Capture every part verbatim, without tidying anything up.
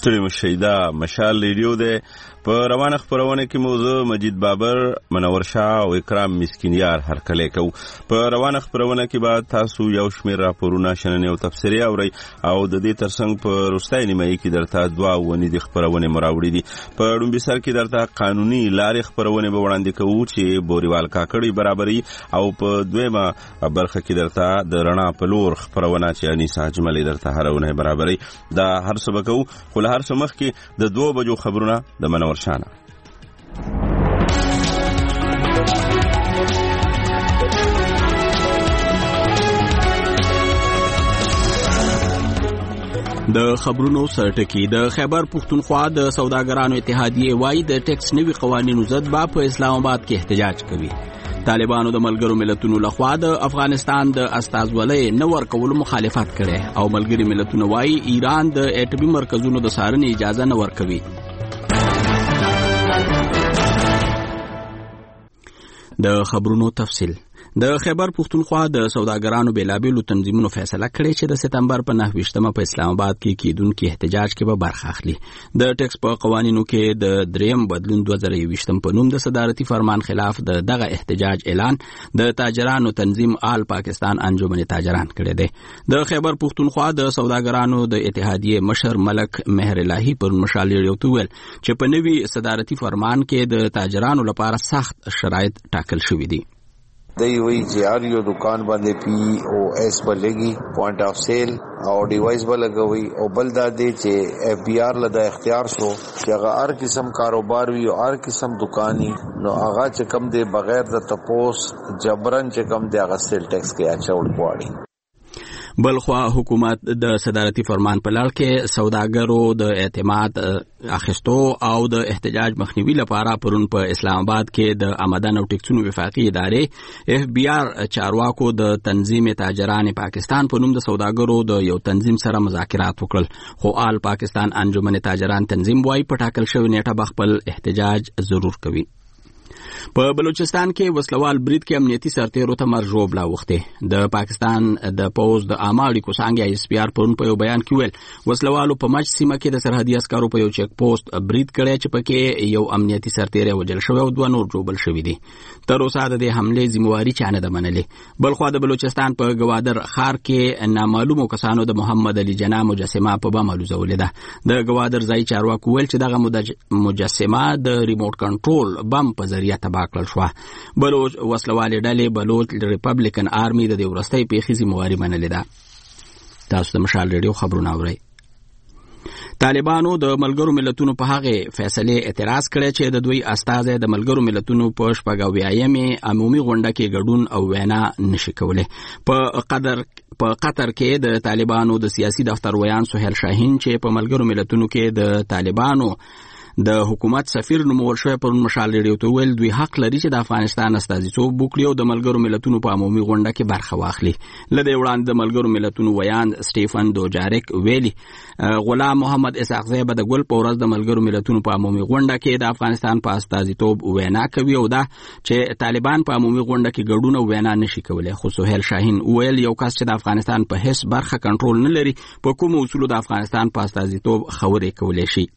ستړي مشئ دا مشال ریډیو دی. په روانه خپرونه کې موضوع مجید بابر، منور شاه او اکرام مسکینیار هرکلی کوو. په روانه خپرونه کې به تاسو یو شمېر راپورونه، شننې او تبصرې اورئ او د دې ترڅنګ په وروستۍ نیمایي کې درته دوه ونیدې خپرونې مو راوړي دي. په لومړي سر کې درته قانوني لارې خپرونې به وړاندې کوو چې بوریوال کاکړي برابري، او په دویمه برخه کې درته د رڼا په لور خپرونه چې انیسه اجملي درته هره اونۍ برابري. دا هر څه به کوو، خو له هر څه مخکې د دوه بجو خبرونه د منور شانه. د خبرونو سرټکی. د خیبر پښتونخوا د سوداګرانو اتحادیه وايي د ټیکس نوي قوانینو ضد به په اسلام آباد کې احتجاج کوي. طالبانو د ملګرو ملتونو لخوا د افغانستان د استازولۍ نه ورکولو مخالفت کړي او ملګري ملتونه وايي ایران د اټومي مرکزونو د څارنې اجازه نه ورکوي. د خبرونو تفصیل. د خیبر پښتونخوا د سوداګرانو بیلابیلو تنظیمونو فیصله کړې چې د سپتمبر په نهه ویشتمه په اسلام آباد کې کېدونکي احتجاج کې به برخه اخلي. د ټیکس په قوانینو کې د دریم بدلون دوه زره یوویشتم په نوم د صدارتي فرمان خلاف د دغه احتجاج اعلان د تاجرانو تنظیم آل پاکستان انجمن تاجران کړی دی. د خیبر پښتونخوا د سوداګرانو د اتحادیې مشر ملک مهر الهی پر مشال ریډیو ویل چې په نوي صدارتي فرمان کې د تاجرانو لپاره سخت شرایط ټاکل شوي دي. دی وی چې هر یو دکان باندې پی او ایس بلګي، پوینټ اف سیل او ډیوایس بلګوي، او بل دا دی چې اف بی آر لدا اختیار شو چې هغه هر قسم کاروبار وي او هر قسم دکاني نو هغه چې کم دی بغیر د تپوس جبرن چې کم دی هغه سیل ټیکس کې اچول غواړي. بلخوا حکومت د صدارتي فرمان په لړ کې سوداګرو د اعتماد اخیستو او د احتجاج مخنیوي لپاره پرون په اسلام آباد کې د آمدن او ټیکسونو وفاقي ادارې اف بی آر چارواکو د تنظیم تاجران پاکستان په نوم د سوداګرو د یو تنظیم سره مذاکرات وکړل، خو آل پاکستان انجمن تاجران تنظیم وايي په ټاکل شوی نیټه به خپل احتجاج ضرور کوي. په بلوچستان کې وسلوال برید کې امنیتي سرتیرو ته مرګ ژوبله اوښتې. د پاکستان د پوز د عامه اړیکو څانګې ایس پی آر پرون په یو بیان کې ویل وسلوالو په مچ سیمه کې د سرحدي عسکرو په یو چیک پوسټ برید کړی چې پکې یو امنیتي سرتیری وژل شوی او دوه نور ژوبل شوي دي. تر اوسه د دې حملې ذمہواري چا نه ده منلې. بلخوا د بلوچستان په ګوادر ښار کې نامعلومو کسانو د محمد علي جناح مجسمه په بم الوزولې ده. د ګوادر ځایي چارواکو ویل چې دغه مجسمه د ریموټ کنټرول بم په ذریعه تباه کړل شوه. بلوچ وسلوالې ډلې بلوچ ریپبلیکن آرمي د دې وروستۍ پیښې ذمہواري منلې ده. تاسو د مشال ریډیو خبرونه اورئ. طالبانو د ملګرو ملتونو په هغه فیصله اعتراض کړی چې د دوی استازي د ملګرو ملتونو په شپږاویایمې عمومي غونډه کې ګډون او وینا نشي کولی. په قدر په قطر کې د طالبانو د سیاسي دفتر ویان سهیل شاهین چې په ملګرو ملتونو کې د طالبانو د حکومت سفیر نومول شوی پرون مشال ریډیو ته ویل دوی حق لري چې د افغانستان استازیتوب وکړي او د ملګرو ملتونو په عمومي غونډه کې برخه واخلي. له دې وړاندې د ملګرو ملتونو ویان سټیفن دوجاریک ویلي غلام محمد اسحاق زی به د ګل په ورځ د ملګرو ملتونو په عمومي غونډه کې د افغانستان په استازیتوب وینا کوي او دا چې طالبان په عمومي غونډه کې ګډون او وینا نشي کولی. خو سهیل شاهین ویل یو کس چې د افغانستان په هیڅ برخه کنټرول نه لري په کوم اصولو د افغانستان په استازیتوب خبرې کولی شي.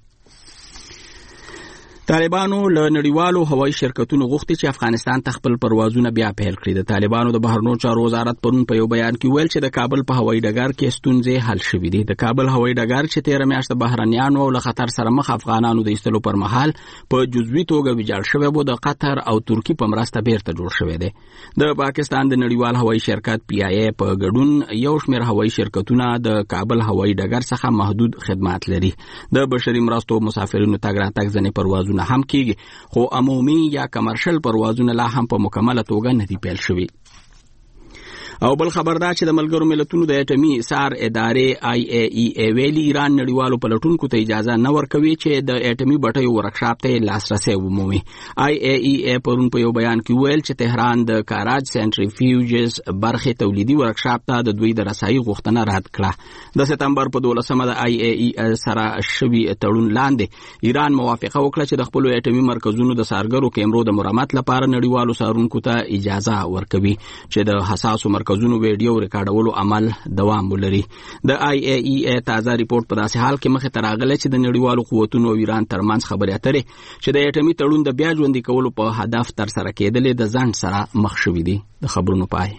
طالبانو له نړیوالو هوایي شرکتونو غوښتي چې افغانستان ته خپل پروازونه بیا پیل کړي. د طالبانو د بهرنیو چارو وزارت پرون په یو بیان کې ویل چې د کابل په هوایي ډګر کې ستونزې حل شوې دي. د کابل هوایي ډګر چې تیره میاشت د بهرنیانو او له خطر سره مخ افغانانو د ایستلو پر مهال په جزوي توګه ویجاړ شوی و، د قطر او ترکی په مرسته بیرته جوړ شوی دی. د پاکستان د نړیوال هوایي شرکت پی آی ای په ګډون یو شمېر هوایي شرکتونه د کابل هوایي ډګر څخه محدود خدمات لري. د بشري مرستو مسافرینو تګ راتګ ځینې پروازونه هم کیږي، خو عمومي یا کمرشل پروازونه لا هم په مکمله توګه نه دي پیل شوي. او بل خبردار چې د ملګرو ملتونو د اټومي سار ادارې آی ای ای ای ویلي ایران نړیوالو پلټونکو ته اجازه نه ورکوي چې د اټومي بټیو ورکشاپ ته لاسرسی ومومي. آی ای ای ای پرون په یو بیان کې ویل چې تهران د کاراج سنټریفیوجز برخې تولیدي ورکشاپ ته د دوی د رسایي غوښتنه رد کړه. د سپتمبر په دولسمه د آی ای ای سره شوي تړون لاندې ایران موافقه وکړه چې د خپل اټومي مرکزونو د سارګرو کیمرو د مرمت لپاره نړیوالو سارونکو ته اجازه ورکوي چې د حساسو مرکزونو مرکزونو ویډیو ریکارډولو عمل دوام ولري. د آی ای ای ای تازه ریپورت په داسې حال کې مخې ته راغلی چې د نړیوالو قوتونو او ایران ترمنځ خبرې اترې چې د اټومي تړون د بیا ژوندي کولو په هدف ترسره کېدلې د ځنډ سره مخ شوي دي. د خبرونو پای.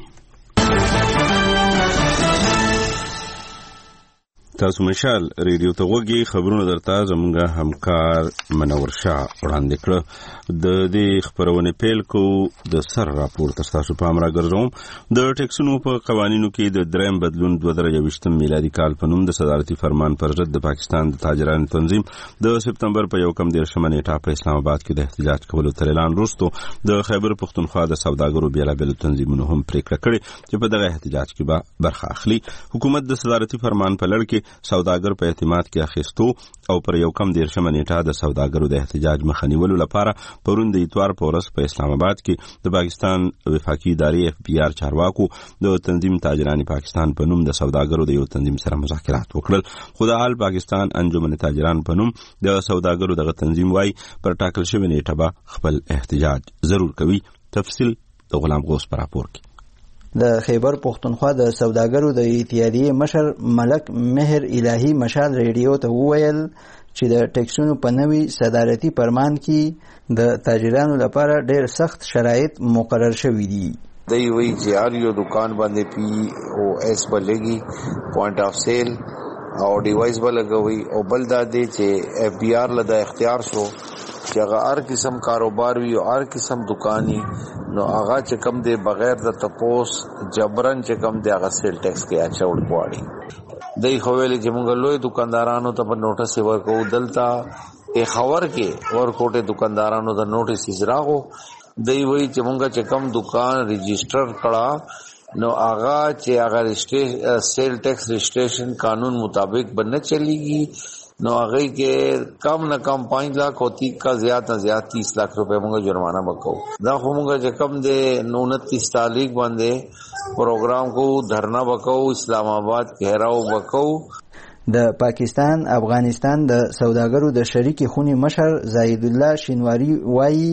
تاسو مشال ریډیو ته وګورئ. خبرونه درته زموږ همکار منور شاه وړاندې کړ. د دې خبرونه پیل کو د سر راپور تاسو په امر راګرځوم. د ټیکسونو په قوانینو کې د دریم بدلون دوه زره یوویشتم میلادي کال په نوم د صدارتي فرمان پر ضد د پاکستان د تاجرانو تنظیم د سپتمبر په یو کم دیرشمه نیټه په اسلام آباد کې د احتجاج کولو تر اعلان وروسته د خیبر پښتونخوا د سوداګرو بیلابیل تنظیمونو هم پریکړه کړې چې په دغه احتجاج کې به برخه اخلي. حکومت د صدارتي فرمان په لړ کې سوداګر په اعتماد کې اخیستو او پر یو کم دیرشمه نیټه د سوداګرو د احتجاج مخه نیولو لپاره پرون د اتوار په ورځ په اسلام آباد کې د پاکستان وفاقي ادارې اف بي آر چارواکو د تنظیم تاجران پاکستان په نوم د سوداګرو د یو تنظیم سره مذاکرات وکړل. خو د حال پاکستان انجمن تاجران په نوم د سوداګرو دغه تنظیم وايي پر ټاکل شوی نیټه به خپل احتجاج ضرور کوي. تفصیل د غلام غوث پر راپور کې. د خیبر پښتونخوا د سوداګرو د اتحادیې مشر ملک مهر الهی مشال ریډیو ته وویل چې د ټیکسونو په نوي صدارتي فرمان کې د تاجرانو لپاره ډېر سخت شرایط مقرر شوي دي. دی وی چې هر یو دکان باندې پی او ایس بلګي پوینټ اف سیل او ډیوایس بلګوي او بل دا دی چې اف بی آر لدا اختیار شو چې هغه هر قسم کاروبار وي او هر قسم دکانی نو هغه چې کم دی بغیر د تپوس جبرن چې کم دی هغه سیل ټیکس کې اچول غواړي. دی خو ویلي چې موږ لوی دکاندارانو ته په نوټس ورکو. دلته ای خبر کې ورکوټه دکاندارانو د نوټس اجراغو. دی وی چې موږ چې کم دکان رجسٹر کړه نو هغه چې هغه رجسٹریشن سیل ټیکس رجسٹریشن قانون مطابق بنه چلیږي نو هغه کې کم نه کم پانچ لاکھ ہوتی کا زیات نه زیات تیس لاکھ روپے موږ جرمانه وکاو. دا خو موږ چې کم دې انتیس تاریخ باندې پروګرام کو دھرنا وکاو اسلام آباد کې هراو وکاو. د پاکستان افغانستان د سوداګرو د شریک خونی مشر زاید الله شینواری وایي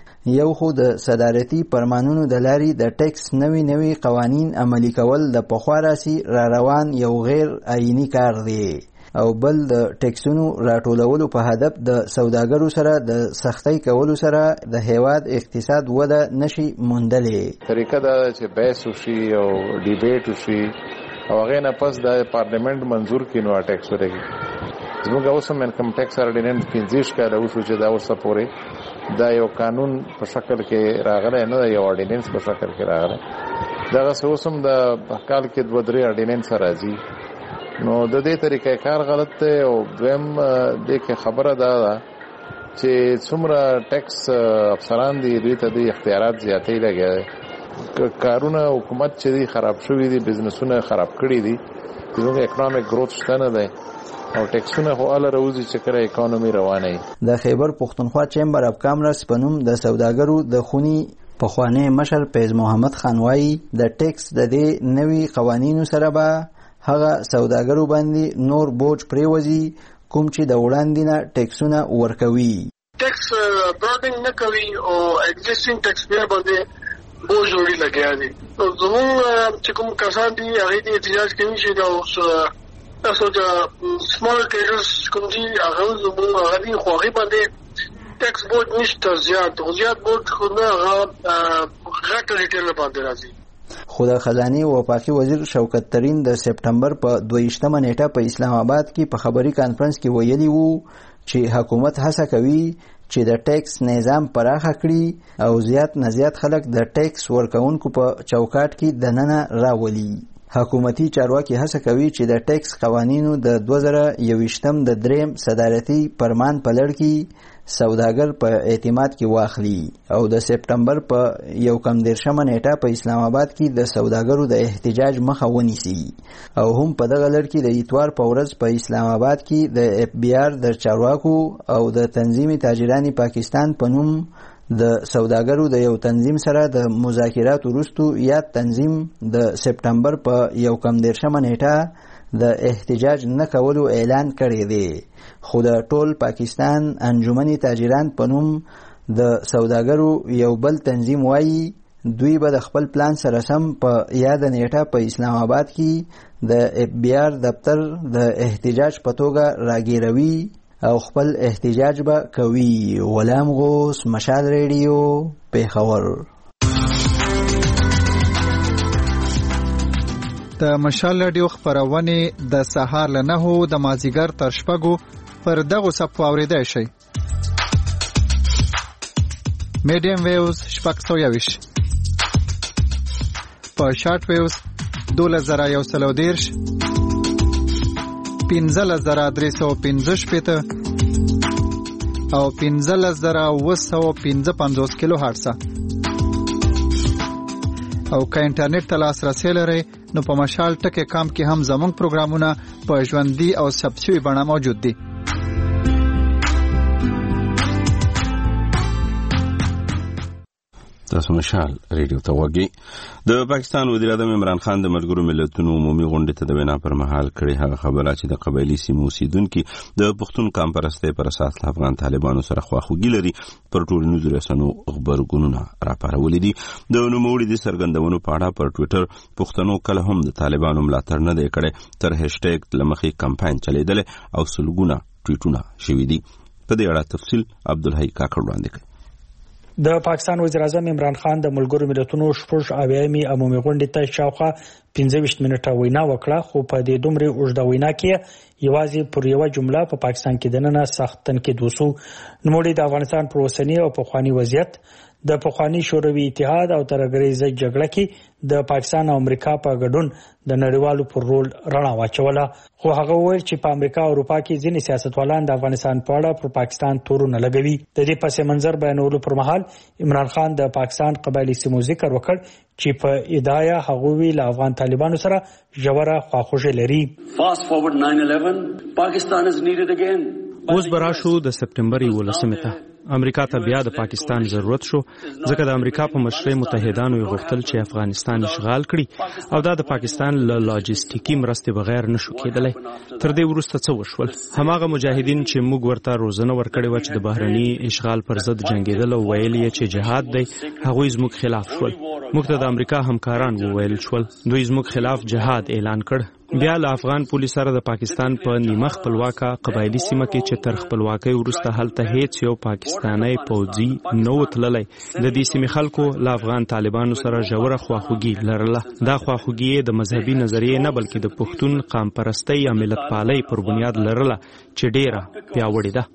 یو خو د صدارتي فرمانونو د لاري د ټیکس نوي نوي قوانین عملی کول د پخوا راسي را روان یو غیر آئینی کار دی او بل د ټیکسونو راټولولو په هدف د سوداګرو سره د سختۍ کولو سره د هیواد اقتصاد وده نشي موندلې. طریقه دا چې بحث وشي او ډیبیټ وشي او هغه نه پس د پارلیمنت منظور کینو ټیکس ورګي. زموږ اوس هم انکم ټیکس اورډیننس پنځه کاله وشو چې دا اوسه پورې دا یو قانون په شکل کې راغلی نه یو اورډیننس په شکل کې راغلی. دا اوس هم د کال کې دوه درې اورډیننس راځي. نو د دې طریقې کار غلط دی او دویم د کې خبره دا ده چې څومره ټیکس افسران دي دوی ته د اختیارات زیاتې لګي. کارونه حکومت چې دي خراب شوي دي بزنسونه خراب کړي دي زموږ اکونومیک گروث شته نه دی او ټیکسونه خو اله راوځي چې کله اکانومي روانه وي. د خیبر پښتونخوا چیمبر اف کامرس په نوم د سوداګرو د خونی پخوانی مشر فیض محمد خان وایي د ټیکس د دې نوي قوانینو سره به هغه سوداګرو باندې نور بوج پریوزي کوم چې د وړاندې نه ټیکسونه ورکوي. ټیکس برادنګ نه کوي او ایگزیسټینګ ټیکس پیئر باندې بوج وړي لګیا دي. نو زموږ چې کوم کسان دي هغه دې احتجاج کوي چې دا اوس تاسو د سمال ټریډرز کوم دي هغه زموږ هغه دي خو هغه باندې ټیکس بوج نشته زیات زیات بوج خو نه هغه غټ ریټیل باندې راځي. خو د خزانه وفاقي وزیر شوکت ترین د سپټمبر په دویشتمه نیټه په اسلام آباد کې په خبري کانفرنس کې ویلي وو چې حکومت هڅه کوي چې د ټیکس نظام پراخه کړي او زیات نه زیات خلک د ټیکس ورکونکو په چوکاټ کې دننه راولي. حکومتي چارواکي هڅه کوي چې د ټیکس قوانینو د دوه زره یوویشتم د دریم صدارتي فرمان په لړ کې سوداګر په اعتماد کې واخلي او د سپټمبر په یو کم دیرشمه نیټه په اسلام آباد کې د سوداګرو د احتجاج مخه ونیسي او هم په دغه لړ کې د اتوار په ورځ په اسلام آباد کې د اف بی آر د چارواکو او د تنظیم تاجران پاکستان په نوم د سوداګرو د یو تنظیم سره د مذاکرات وروسته یاد تنظیم د سپټمبر په یو کم دیرشمه نیټه د احتجاج نه کولو اعلان کړی دی. خو د ټول پاکستان انجمن تاجران په نوم د سوداګرو یو بل تنظیم وایي دوی به د خپل پلان سره سم په یاد نیټه په اسلام آباد کې د اف بی آر دفتر د احتجاج په توګه راګیروي او خپل احتجاج به کوي. غلام غوث، مشال ریډیو، پیښور. د مشال ریډیو خپرونې د سهار له نهو د مازیګر تر شپږو پر دغو څپو اورېدای شئ. میډیم ویوز شپږ سوه یوویشت، په شارټ ویوز دولس زره یو سل او دېرش، پنځلس زره درې سوه پنځه شپېته او پنځلس زره اوه سوه پنځه پنځوس کیلو هرټزه. او که انټرنیټ ته لاسرسی لرئ نو په مشال ټکی کام کې هم زموږ پروګرامونه په ژوندي او ثبت شوي بڼه موجود دي. تاسو مشال ریډیو ته وګورئ. د پاکستان وزیر اعظم عمران خان د ملګرو ملتونو عمومي غونډې ته د وینا پر مهال کړې هغه خبره چې د قبایلي سیمو اوسیدونکي د پښتون قام پرستۍ پر اساس له افغان طالبانو سره خواخوږي لري پر ټولنیزو رسنیو خبرګونونه راپارولي دي. د نوموړي د څرګندونو په اړه پر ټویټر پښتنو کله هم د طالبانو ملاتړ نه دی کړی، تر هشټیګ لمخې کمپاین چلیدلی او سلګونه ټویټونه شوي دي. په دې اړه تفصیل عبدالحی کاکړ وړاندې کوي. د پاکستان وزیر اعظم عمران خان د ملګرو ملتونو شپږ اویایمې عمومي غونډې ته شاوخوا پنځه ویشت منټه وینا وکړه، خو په دې دومره اوږده وینا کې یوازې پر یوه جمله په پاکستان کې دننه سخت تنقید وسو. نوموړي د افغانستان پر اوسني او پخواني وضعیت، د پخواني شوروي اتحاد او ترهګریزه جګړه کې د پاکستان او امریکا په ګډون د نړیوالو پر رول رڼا واچوله. خو هغه وویل چې په امریکا او اروپا کې ځینې سیاستوالان د افغانستان په اړه پر پاکستان تورونه لګوي. د دې پس منظر بیانولو پر مهال عمران خان د پاکستان قبایلي سیمو ذکر وکړ چې په ادعا هغه وی له افغان طالبانو سره ژوره خواخوږي لري. اوس براشو د سپټمبر یولسمې ته امریکا ته بیا د پاکستان ضرورت شو، ځکه د امریکا په مشرۍ متحدانو یې غوښتل چې افغانستان اشغال کړي او دا د پاکستان له لاجستیکي مرستې بغیر نشو کېدلی. تر دې وروسته څه وشول؟ هماغه مجاهدین چې موږ ورته روزنه ورکړې وه چې د بهرني اشغال پر ضد جنګېدل او ویل یې چې جهاد دی، هغوی زموږ خلاف شول. موږ ته د امریکا همکاران وویل شول، دوی زموږ خلاف جهاد اعلان کړ. بیا له افغان پولیس سره د پاکستان په نیمه خپلواکه قبایلي سیمه کې چې تر خپلواکۍ وروسته هلته هیڅ یو پاکستانی پوځي نه و تللی، د دې سیمې خلکو له افغان طالبانو سره ژوره خواخوږي لرله. دا خواخوږي د مذهبي نظریې نه بلکې د پښتون قام پرستۍ یا ملت پالۍ پر بنیاد لرله چې ډیره پیاوړې ده.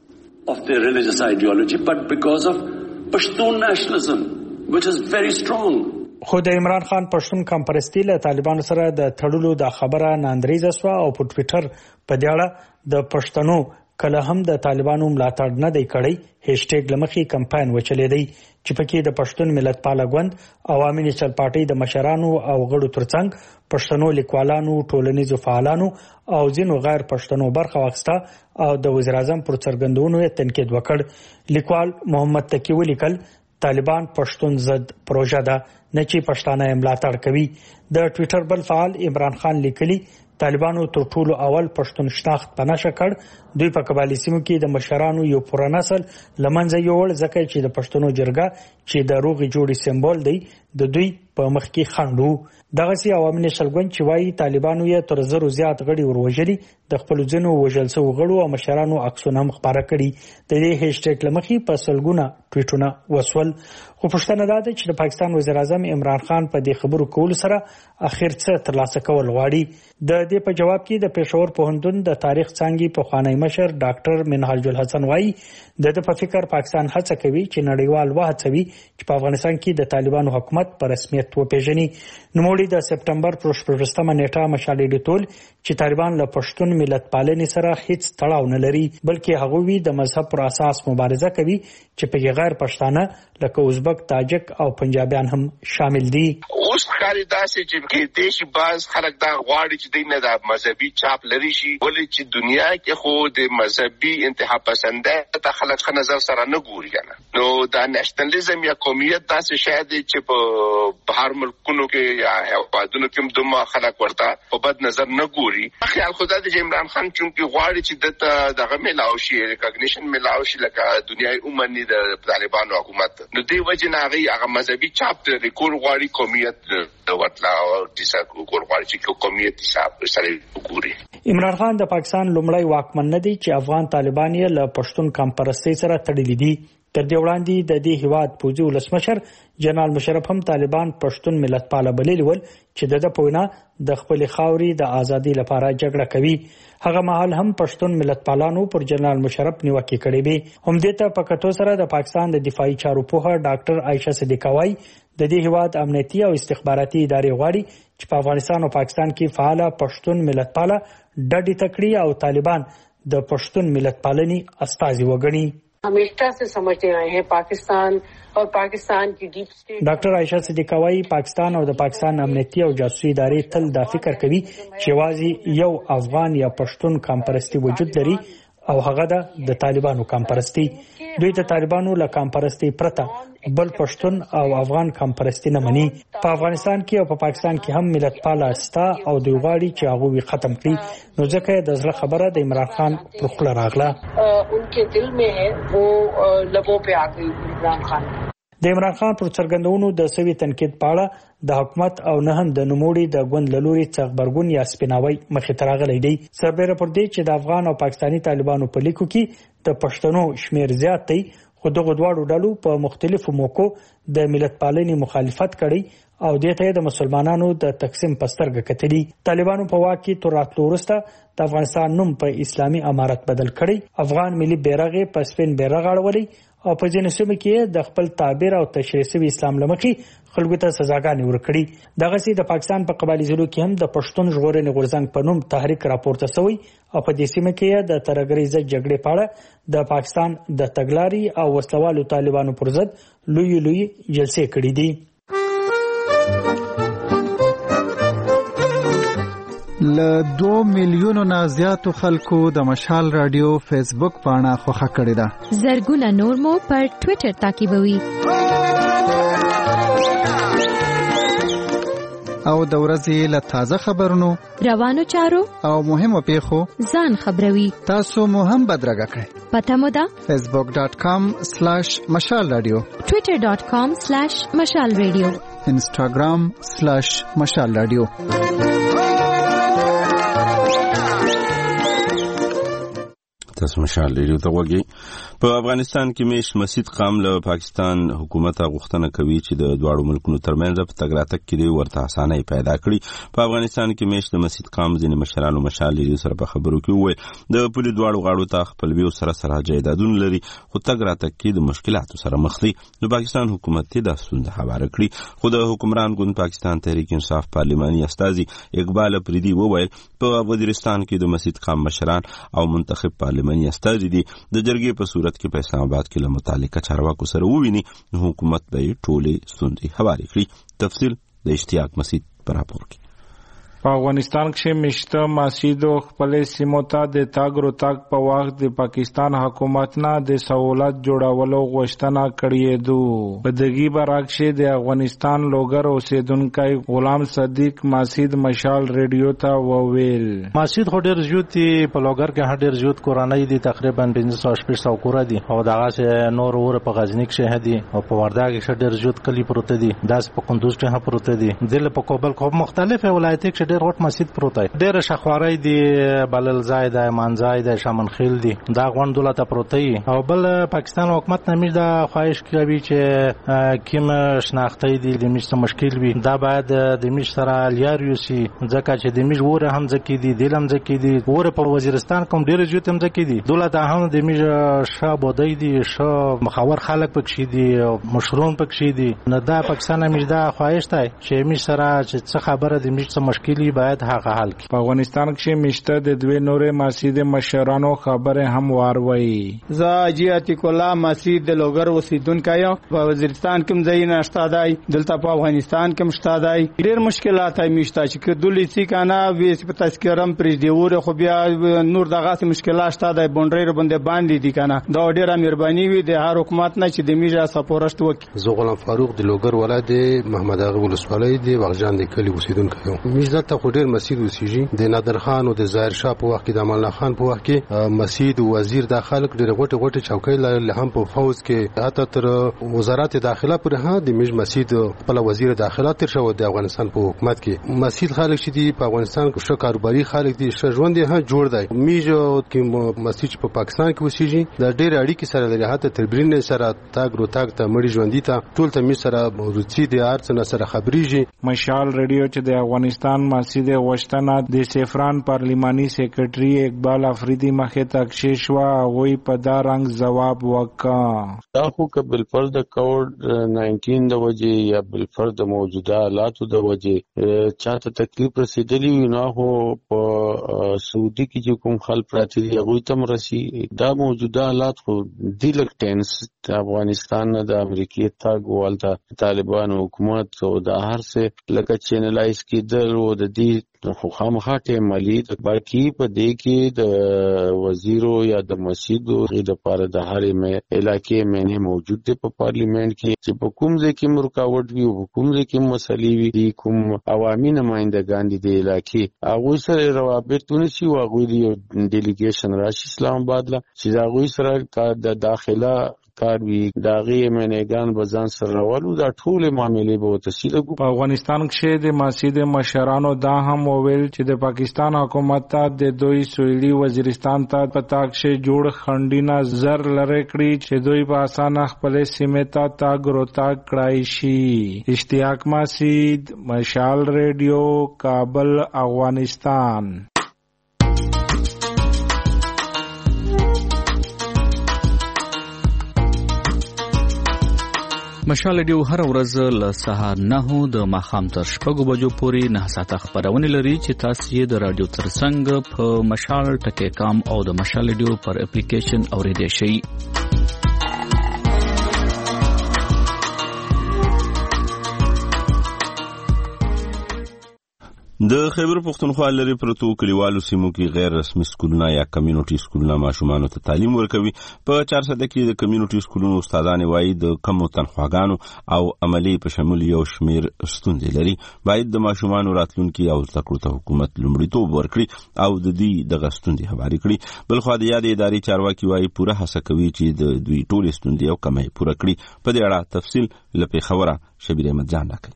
خو د عمران خان پښتون قام پرستی له طالبانو سره د تړلو د خبره ناندریزه سوه او په ټویټر په دې اړه د پښتنو کله هم د طالبانو ملاتړ نه دی کړی هشټیګ لمخې کمپاین وچلیدی چې پکې د پښتون ملت پاله ګوند، عوامي نیشنل پارټۍ د مشرانو او غړو ترڅنګ پښتنو لیکوالانو، ټولنیزو فعالانو او ځینو غیر پښتنو برخه واخیسته او د وزیر اعظم پر څرګندونو یې تنقید وکړ. لیکوال محمد تقی ولیکل طالبان پښتون ضد پروژه ده، نه چې پښتانه یې ملاتړ کوي. د ټویټر بل فعال عمران خان لیکلي طالبانو تر ټولو اول پښتون شناخت په نشه کړ. دوی په قبایلي سیمو کې د مشرانو یو پوره نسل له منځه یوړ، ځکه چې د پښتنو جرګه چې د روغې جوړې سمبول دی د دوی په مخ کې خنډ وو. دغسې عوامي نیشنل ګوند چې وایي طالبانو یې تر زرو زیات غړي وروژلي، د خپلو ځینو وژل شوو غړو او مشرانو عکسونه هم خپاره کړي. د دې هشټیګ له مخې په سلګونه ټویټونه وسول. خو پوښتنه دا ده چې د پاکستان وزیر اعظم عمران خان په دې خبرو کولو سره اخر څه ترلاسه کول غواړي. د دې په جواب کې د پېښور پوهنتون د تاریخ څانګې پخوانی مشر ډاکټر منهاج الحسن وایي د ده په فکر پاکستان هڅه کوي چې نړیوال وهڅوي چې په افغانستان کې د طالبانو حکومت په رسمیت وپېژني. نوموړي د سپټمبر پر شپږویشتمه نیټه مشال ډیټول چې طالبان له پښتون ملت پالنې سره هیڅ تړاو نه لري، بلکې هغوی د مذهب پر اساس مبارزه کوي چې په غیر پښتانه لکه ازبک، تاجک او پنجابیان هم شامل دي. اوس خاري داسې چې کې دیشي باز خلک دا غواړي چې دینه د مذهبي چاپ لري شي، ولې چې دنیا کې خو د مذهبي انتها پسنده ته خلک ښه نظر سره نه ګوري کنه. نو دا نېشنلزم یا قومیت داسې شاید چې په په هر ملکونو کې یا هیوادونو کې دومره خلک ورته په بد نظر نه ګوري. خیال خدا د عمران خان چونکی غواړي چې دته دغه ملاو شي ریکګنیشن ملاو شي لکه دنیاي عمومي د طالبانو حکومت نو دی وجه نه هغه مذهبي چاپ د ریکور غواړي قومیت د وټلا او دیسا کور غواړي چې قومیت حساب سره وګوري. عمران خان د پاکستان لومړی واکمن نه دی چې افغان طالبان یې له پښتون کمپرستۍ سره تړلي دي. تر دې وړاندې د دې هیواد پوځي ولسمشر جنرال مشرف هم طالبان پښتون ملت پاله بللي ول چې د په وینا د خپل خاوري د ازادي لپاره جګړه کوي. هغه مهال هم پښتون ملت پالانو پر جنرال مشرف نیوکه کړې وي. هم دې ته په کتو سره د پاکستان د دفاعي چارو پوهه ډاکټر عائشه صدیقه وايي د دې هیواد امنیتي او استخباراتي ادارې غواړي چې په افغانستان او پاکستان کې فعال پښتون ملت پاله ډډې تکړی او طالبان د پښتون ملت پالنې استازي وګڼي. हमेशा से समझते आए हैं पाकिस्तान और पाकिस्तान की deep state. ډاکټر عائشه صدیقه وايي پاکستان او د پاکستان امنیتي او جاسوسي ادارې تل دا فکر کوي چې یوازې یو افغان یا پښتون کمپرستي وجود لري او هغه د طالبانو کمپرستي. دوی ته طالبانو له کمپرستي پرته بل پښتون او افغان کمپرستي نه مني. په افغانستان کې او په پاکستان کې هم ملت پاله استا او دوی غواړي چې هغه وي ختم کړي. نو ځکه د زړه خبره د عمران خان پر خوله راغله. انکه دل میں ہے وہ لبوں پہ آ گئی عمران خان. د عمران خان پر څرګندونو د سوي تنقید پاړه د حکومت او نه هم د نوموړي د ګوند لوري څغبرګون یا سپیناوي مخې ته راغلی دی. سربېره پر دې چې د افغان او پاکستاني طالبانو په لیکو کې د پښتنو شمیر زیات دی خو دغه دواړو ډلو په مختلفو موقعو د ملت پالنې مخالفت کړی او دې ته د مسلمانانو د تقسیم په سترګه کتلي. طالبانو په واک کې تر راتلو وروسته د افغانستان نوم په اسلامي امارت بدل کړی. افغان ملي بیرغ په سپین بیرغ اړولی او په ځینو سیمو کې د خپل تعبیر او تشریح شوي اسلام لمخې خلکو ته سزاګانې ورکړي. دغسې د پاکستان په قبایلي ضلعو کې هم د پښتون ژغورنې غورځنګ په نوم تحریک راپورته شوی او په دې سیمه کې د ترهګرۍ ضد جګړې په اړه د پاکستان د تګلاري او وسلوالو طالبانو پر ضد لوی لوی جلسې کړې دي. ل دو میلیونو نه زیاتو خلکو د مشال رادیو فیسبوک پاڼه خوښه کړې ده. زرګونه نور مو پر ټوئیټر تعقیبوي. او د ورځې له تازه خبرونو روانو چارو او مهمو پیښو ځان خبروي. تاسو مو هم بدرګه کړئ. پته مو ده فیسبوک ډاٹ کام سلیش مشال رادیو، ټوئیټر ډاٹ کام سلیش مشال رادیو، انسټاګرام سلیش مشال رادیو. تاسو مشال ریډیو ته وګورئ. په افغانستان کې میش مسجد قام له پاکستان حکومت غوښتنه کوي چې د دواړو ملکونو ترمنځ په تګ راتګ کې ورته اسانۍ پیدا کړي. په افغانستان کې میش د مسجد قام ځینې مشرانو مشال ریډیو سره په خبرو کې وویل د پولي دواړو غاړو ته خپلوي سره سره جایدادونه لري خو تګ راتګ کې د مشکلاتو سره مخ دي. د پاکستان حکومت ته د ستونزې خبره کړي خو د حکمران ګوند پاکستان تحریک انصاف پارلماني استازي اقبال افریدي وویل په وزیرستان کې د مسجد قام مشران او منتخب پارلماني استازي دي د جرګې په صورت کې په اسلام آباد کې له متعلقه چارواکو سره وویني حکومت به ټولې ستونزې هوارې کړي. تفصیل د اشتیاق مسجد پر راپور کې. په افغانستان کې مشته مسجد خپل سیمو ته د تاګ رو تاګ په وخت د پاکستان حکومت نه د سہولت جوړولو غوښتنه کړې ده. په دغه برعکس د افغانستان لوګر اوسیدونکو غلام صدیق مسجد مشال ریډیو ته وویل مسجد خو ډیر زیات په لوګر کې ډیر زیات کورنۍ دي تقریبا پنځه سوه کور دي او دغه نور ور په غزنی کې شه دي او په وردګ کې ډیر زیات کلی پروت دي داس په کندوز کې هم پروت دي دل په کوبل کو مختلفه ولایتونو کې ډیر وټ مسجد پروت دی. ډیر شخواري دي بلل زاید منځای د شمن خیل دي دا غون دولت پروت دی او بل پاکستان حکومت نمیش دا خواهش کوي چې کیم شناختی دي د میش مشکل وي دا باید د میش سره لیاریو سي ځکه چې د میش وره هم ځکې دي دلم ځکې دي وره په وزیرستان کوم ډیر زیات هم ځکې دي دولت هم د میش شابه دی دي شو مخاور خلک پکې دي مشرون پکې دي نه دا پاکستان نمیش دا خواهش دی چې میش سره چې څه خبره د میش مشکل مسلې باید هغه حل کړي. په افغانستان کې مشته د دوی نورې مسجد مشرانو خبره هم واروي. زه اجي عتیق الله مسجد د لوګر اوسیدونکو یم. په وزیرستان کې ځای نه شته دی، دلته په افغانستان کې مشته دی. ډېر مشکلات یې مشته چې کدولې سي کنه وې په تذکرم پرې دی وره خو بیا نور دغه مشکلات شته دی بونډري باندې باندې دي کنه. دا ډېره مهرباني وي د هر حکومت نه چې د میجا سپورښت وکړي. زه غلام فاروق د لوګر ولایت محمد اغه ولسوالۍ دی وغجان د کلی اوسیدونکو یم. میجا ته خو ډېر مسجد اوسېږي د نادر خان او د ظاهر شاه په وخت کې د امان الله خان په وخت کې مسجد وزیر د خلک ډېر غټه غټه چوکۍ لري هم په فوز کې حتی تر وزارت داخله پر ها د میج مسجد په وزیر داخله تر شو د افغانستان په حکومت کې مسجد خلک چې دی په افغانستان کې ښه کاروباري خلک دي ښه ژوند یې ها جوړ دی. میج کې مسجد په پاکستان کې اوسېږي د ډېر اړیکې سره لري حتی تربرین سره تاګ رو تاګ ته مړي ژوندۍ ته ټول ته می سره روچي د ارڅ نه سره خبريږي. مشال ریډیو چې د افغانستان مسجد وشتنه د سفران پارلیماني سیکریټري اقبال افریدي مخه تکشیش وا وی په دا رنګ جواب وکا. دا خو کبل فرد کوډ ناینټین د وجه یا بل فرد موجوده حالاتو د وجه چاته تکلیف رسیدلی نه هو په سعودي کې چې کوم خلک پراتی دی هغه تم رسی. دا موجوده حالات خو د لکټنس افغانستان نه د امریکای تا ګوالتا طالبان حکومت او د هر څه لکه چینلایز کیدل او د دې خو خامخاته مالی باقی په دې کې د وزیرو یا د مسجدو د پاره د هرې مې علاقې مې موجود دی په پارلیمنت کې چې په کوم ځای کې رکاوټ وي او کوم ځای کې مسلې وي د کوم عوامي نمائندګان دي د علاقې هغه سره روابط ونشي او هغه دی ډیلیګیشن راشي اسلام آباد لا چې هغه سره د داخله کار وی داغي منېګان بزان سره راولو دا ټول معاملې به تفصیل کو. په افغانستان کې د مسجد مشرانو دا هم ویل چې د پاکستان حکومت ته د دوی سویلي وزیرستان ته پتا کې جوړ خندینا زر لره کړی چې دوی په اسانه خپل سیمه ته تاګ رو تاګ کړای شي. اشتیاق مسجد مشال ریډیو کابل افغانستان. مشال ډیو هر ورځ له سهار نه د ماخام تر شپږو بجو پورې نه ساعته خبرونه لري چې تاسو یې د رادیو ترڅنګ په مشال ټکی کام او د مشال ډیو پر اپلیکیشن اوریدئ شئ. د خیبر پښتونخوا لري پروتو کلیوالو سیمو کې غیر رسمي سکولونه یا کمیونټي سکولونه ماشومان ته تعلیم ورکوي. په چار سده کې د کمیونټي سکولونو استادان وایي د کم تنخواګانو او عملی په شمول یو شمیر ستونزې لري. باید د ماشومان راتلونکي او زده کړو ته حکومت لومړیتوب ورکړي او د دې دغه ستونزې هواري کړي. بل خو د یادې ادارې چارواکي وایي پوره هڅه کوي چې د دوی ټول ستونزې او کمې پوره کړي. په دې اړه تفصیل لپاره خبره شبیر احمد جان راکړي.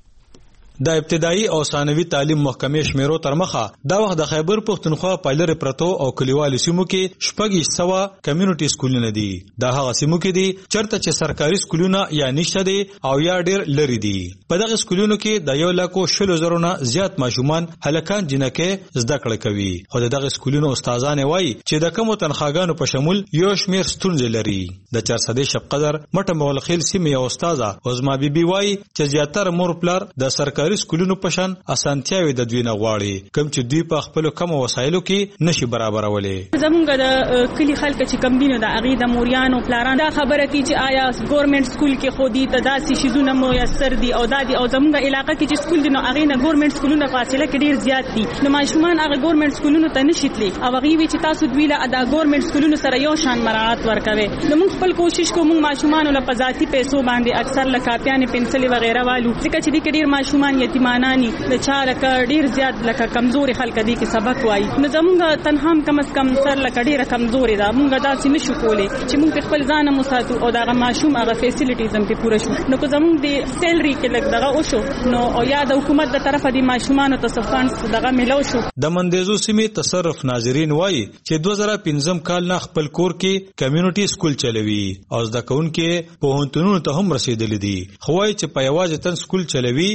د ابتدایي او ثانوي تعلیم محکمې شمیرو تر مخه دا وخت د خیبر پښتونخوا پایلر پرتو او کلیوالو سیمو کې شپږ سوه کمیونټي سکولونه دي. دا هغه سیمو کې دي چرته چې سرکاري سکولونه یا نشته دي او یا ډیر لري دي. په دغه سکولونو کې د یو لکو شلو زرو نه زیات ماشومان هلکان جنکې زده کړه کوي. خو دغه سکولونو استادان وایي چې د کمو تنخواګانو په شمول یو شمیر ستونزې لري. د چارسده شپ قدر مټه مولخیل سیمه یو استاده عظما بیبي وایي چې زیاتره مور پلار د سرکاري سکولونو پشان اسانتیاوي د دوی نه غواړي کوم چې دوی په خپل کم وسایلو کې نشي برابرولې. زمونږ د کلی خلک چې کم دینه د اغي د موریانو پلاران دا خبره کوي چې آیا ګورنمنت سکول کې خو دي تداسي شیزونه میسر دي او دادي او زمونږ علاقې کې چې سکول دي نو اغي نه ګورنمنت سکولونه فاصله کې ډیر زیات دي. نو ماشومان هغه ګورنمنت سکولونو ته نشي تللی او هغه وی چې تاسو دوی له ادا ګورنمنت سکولونو سره یو شان مراعات ورکوي. نو موږ خپل کوشش کوو موږ ماشومان له پزاتي پیسو باندې اکثر لکاپیان پنسل وغیرہ والو ځکه چې دې ډیر ماشومان یتیمانانی د چارکه ډیر زیات لکه کمزوري خلک دي کې سبق وایي. نو زمونږ تنهام کم از کم سر لکه ډیره کمزوري ده. مونږ داسې نشو کولی چې مونږ خپل ځان مو ساتو او دغه ماشوم هغه فیسیلیټیز هم پوره شو. نو که زمونږ د سیلري کې لګ دغه وشو نو او یا د حکومت د طرفه د ماشومان ته فنډز دغه ملو شو. د مندیزو سیمې تصرف ناظرین وایي چې دوه زره پنځم کال نه خپل کور کې کمیونټي سکول چلوي او زده کوونکي په هنتونو ته هم رسیدلي دي. خو وایي چې په یوازې تن سکول چلوي چې ورته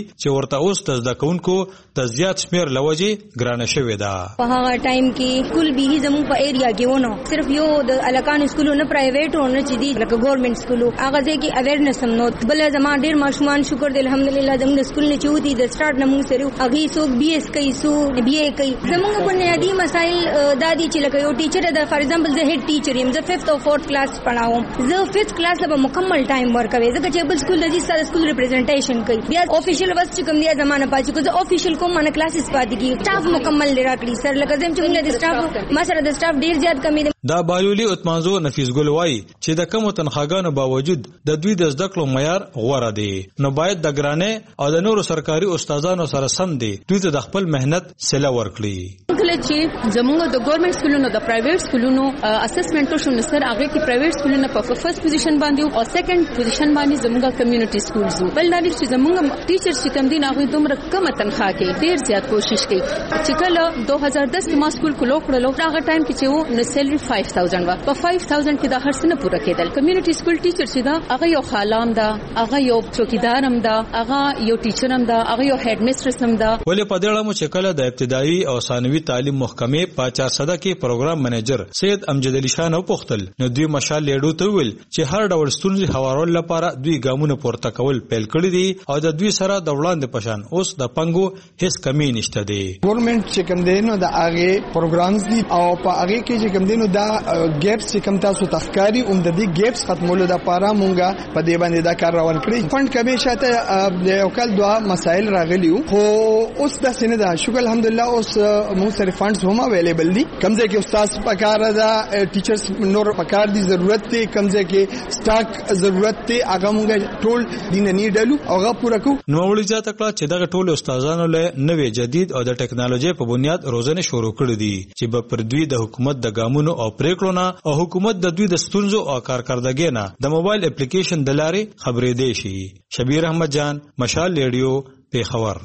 ورته اوس د زده کوونکو د زیات شمیر لوجې ګرانه شوې ده. په هغه ټایم کې سکول به زموږ په ایریا کې ونه صرف یو د الکان سکول نه پرایویټ او نه چې دي لکه ګورنمنت سکول هغه ځکه اویرنس هم نو بل زما ډیر ماشومان شکر دی الحمدلله زموږ سکول نه چوتي د سٹارټ نه موږ سره هغه سو بي اس کوي سو بي اي کوي زموږ بنیادی مسائل دادی چې لکه یو ټیچر د فار ایگزامپل زه هډ ټیچر یم زه ففتھ او فورث کلاس پڑھاوم زه ففتھ کلاس له مکمل ټایم ورکوي ځکه چې بل سکول د دې سره سکول ریپرزنټیشن کوي بیا افیشل وس چې کوم دی زمانه پاتې کو زه افیشل کوم مانه کلاسز پاتې کی سټاف مکمل لرا کړی سر لکه زم چې موږ د سټاف ما سره د سټاف ډیر زیات کمی دی. دا بایولي اتمانزو نفیس ګل وای چې د کم تنخواګانو باوجود د دوی د زده کړو معیار غوړه دی نو باید د ګرانه او د نورو سرکاري استادانو سره سم دی دوی ته د خپل مهنت سلا ورکړي. کله چې زموږ د ګورنمنت سکولونو د پرایویټ سکولونو اسسمنټ شو نو سر هغه کې پرایویټ سکولونو په فرست پوزیشن باندې او سیکنډ پوزیشن باندې زموږ کمیونټي سکولز بل دا چې زموږ ټیچر چې کم دي هغه دومره کم تنخواه کې ډیر زیات کوشش کوي چې کله دو هزار دس کې ما سکول کولو کړلو هغه ټایم کې چې و نو سیلری پنځه هزار و په پنځه هزار کې دا هر څه نه پوره کېدل. کمیونټي سکول ټیچر چې دا هغه یو خالام دا هغه یو چوکیدار هم دا هغه یو ټیچر هم دا هغه یو هډ میسټرس هم دا. ولې په دې اړه مو چې کله د ابتدایي او ثانوي تعلیم محکمې په چار صده کې پروګرام منیجر سید امجد علي شاه نو پوښتل نو دوی مشال لیډو ته ویل چې هر ډول ستونزې هوارول لپاره دوی ګامونه پورته کول پیل کړی دي او د دوی سره د وړاندې پشان اوس د پنګو هیڅ کمی نشته دی. ګورنمنت چې کوم دی نو د هغه پروګرامز دي او په هغه کې چې کوم دی نو دا ګیپس چې کوم تاسو تخکاری اوم د دې ګیپس ختمولو د لپاره مونږه په دې باندې دا کار روان کړی. فند کمی شاته د یو کال دوا مسائل راغلیو خو اوس د سینه دا شکر الحمدلله اوس مونږ سره فندز هم اویلیبل دي. کمزه کې استاد پکار دا ټیچرز نور پکار دي ضرورت دی کمزه کې سٹاک ضرورت دی هغه مونږ ټول دین نه ډلو هغه پوره کو. نو ولې ځات کړه چې دا ټول استادانو له نوې جدید او د ټکنالوژي په بنیاد روزنه شروع کړې دي چې په پر دوی د حکومت د ګامونو او پریکړو نه او حکومت د دوی د ستونزو او کارکردګۍ نه د موبایل اپلیکیشن د لارې خبرې دی شي. شبیر احمد جان مشال ریډیو پیښور.